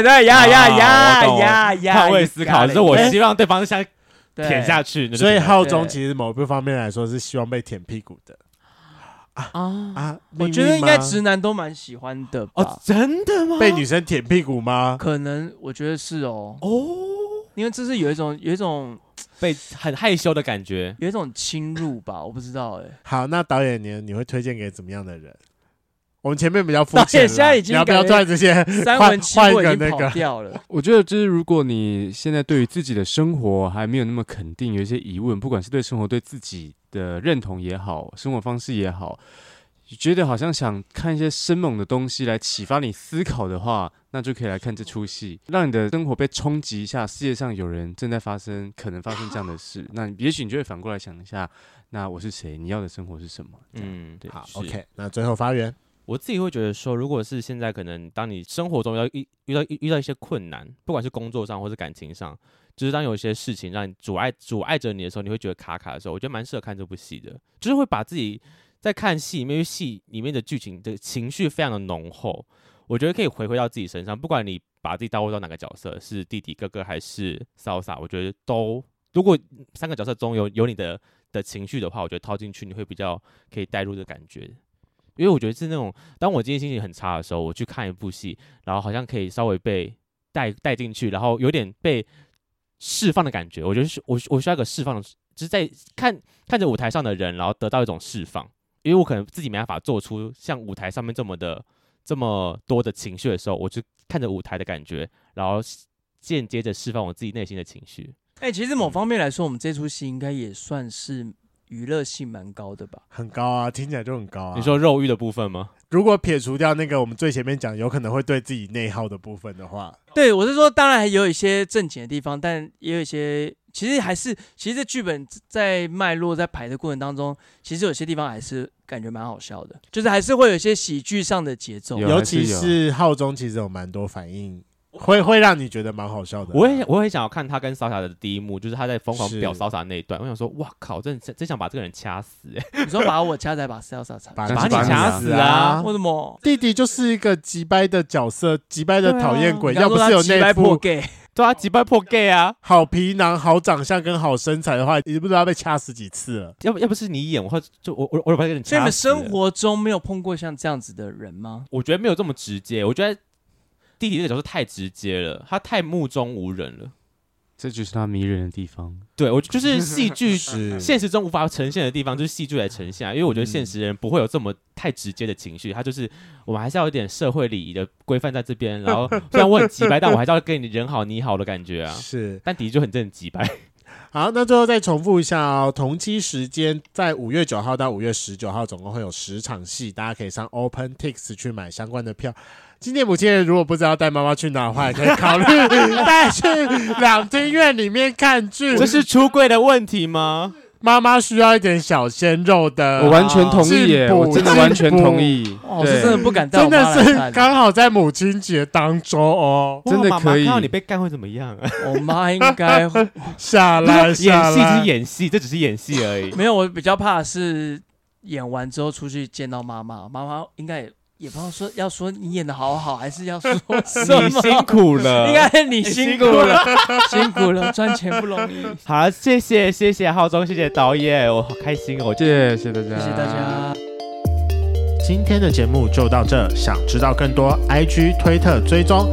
呀， 换位思考，就是我希望对方像舔下去。 所以浩中其实某一方面来说是希望被舔屁股的。 我觉得应该直男都蛮喜欢的吧？ 真的吗？ 被女生舔屁股吗？ 可能我觉得是哦，因为这是有一种被很害羞的感觉， 有一种侵入吧，我不知道好，那导演你会推荐给怎么样的人？我们前面比较肤浅， 现在已经你要不要突然之间三魂七魄已经跑掉了？ 我觉得就是如果你现在对于自己的生活还没有那么肯定，有一些疑问，不管是对生活对自己的认同也好，生活方式也好，觉得好像想看一些生猛的东西来启发你思考的话，那就可以来看这出戏，让你的生活被冲击一下。世界上有人正在可能发生这样的事，那也许你就会反过来想一下，那我是谁？你要的生活是什么？对， 好 ，OK。那最后发言， 我自己会觉得说，如果是现在可能当你生活中遇到一些困难，不管是工作上或是感情上，就是当有一些事情让你阻碍着你的时候，你会觉得卡卡的时候，我觉得蛮适合看这部戏的，就是会把自己在看戏里面，因为戏里面的剧情的情绪非常的浓厚，我觉得可以回归到自己身上，不管你把自己带入到哪个角色，是弟弟、哥哥还是Salsa，我觉得都，如果3个角色中有你的情绪的话，我觉得套进去你会比较可以带入的感觉。因为我觉得是那种，当我今天心情很差的时候，我去看一部戏，然后好像可以稍微被带进去，然后有点被释放的感觉。我觉得我需要一个释放的，就是在看着舞台上的人，然后得到一种释放。因为我可能自己没办法做出像舞台上面这么多的情绪的时候，我就看着舞台的感觉，然后间接着释放我自己内心的情绪。 其实某方面来说，我们这出戏应该也算是娱乐性蛮高的吧？ 很高啊，听起来就很高啊。 你说肉欲的部分吗？ 如果撇除掉那个我们最前面讲有可能会对自己内耗的部分的话， 对，我是说，当然还有一些正经的地方，但也有一些，其实这剧本在脉络在排的过程当中，其实有些地方还是感觉蛮好笑的，就是还是会有一些喜剧上的节奏， 尤其是浩中其实有蛮多反应。会让你觉得蛮好笑的。 我也想要看他跟Salsa的第一幕，就是他在疯狂表Salsa那一段。我想说，哇靠，真想把这个人掐死你说把我掐，再把Salsa 把你掐死啊？ 为什么？ 弟弟就是一个急掰的角色，急掰的讨厌鬼。要不是有那副 gay， 对啊，急掰破 gay 啊， 好皮囊、好长相跟好身材的话，你不知道被掐死几次了。 要不是你演，我把这个人掐死。 所以你们生活中没有碰过像这样子的人吗？ 我觉得没有这么直接，我觉得弟弟这个角色太直接了，他太目中无人了， 这就是他迷人的地方。 对，我就是戏剧现实中无法呈现的地方，就是戏剧来呈现。因为我觉得现实人不会有这么太直接的情绪，他就是我们还是要有一点社会礼仪的规范在这边。然后虽然我很急掰，但我还是要跟你人好你好的感觉啊。 是， 但弟弟就很急掰。 好，那最后再重复一下哦，同期时间在5月9号到5月19号，总共会有10场戏，大家可以上 OpenTix 去买相关的票。今年母亲节如果不知道带妈妈去哪的话，也可以考虑带去两厅院里面看剧。 这是出柜的问题吗？ 妈妈需要一点小鲜肉的， 我完全同意耶，我真的完全同意。 我是真的不敢带我妈来看， 真的是刚好在母亲节当中哦， 真的可以。 看到你被干会怎么样？ 我妈应该下来。 演戏是演戏，这只是演戏而已。 没有，我比较怕的是演完之后出去见到妈妈，妈妈应该也不知道要说你演的好好，还是要说什么？ 你辛苦了， 应该你辛苦了，辛苦了，赚钱不容易。 好了，谢谢浩中，谢谢导演，我好开心哦， 谢谢大家， 谢谢大家。 今天的节目就到这，想知道更多 IG 推特追踪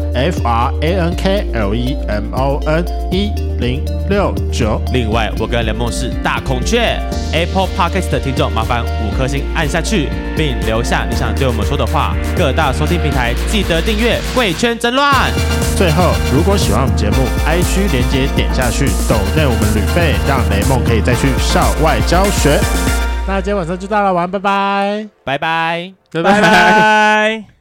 FRANKLEMON1069。 另外我跟雷梦是大孔雀 Apple Podcast 的听众，麻烦5颗星按下去，并留下你想对我们说的话。各大收听平台记得订阅贵圈争乱。 最后，如果喜欢我们节目 IG 连结点下去，抖内我们旅费，让雷梦可以再去校外教学。 那今天晚上就到了，晚安，拜拜， 拜拜， 拜拜。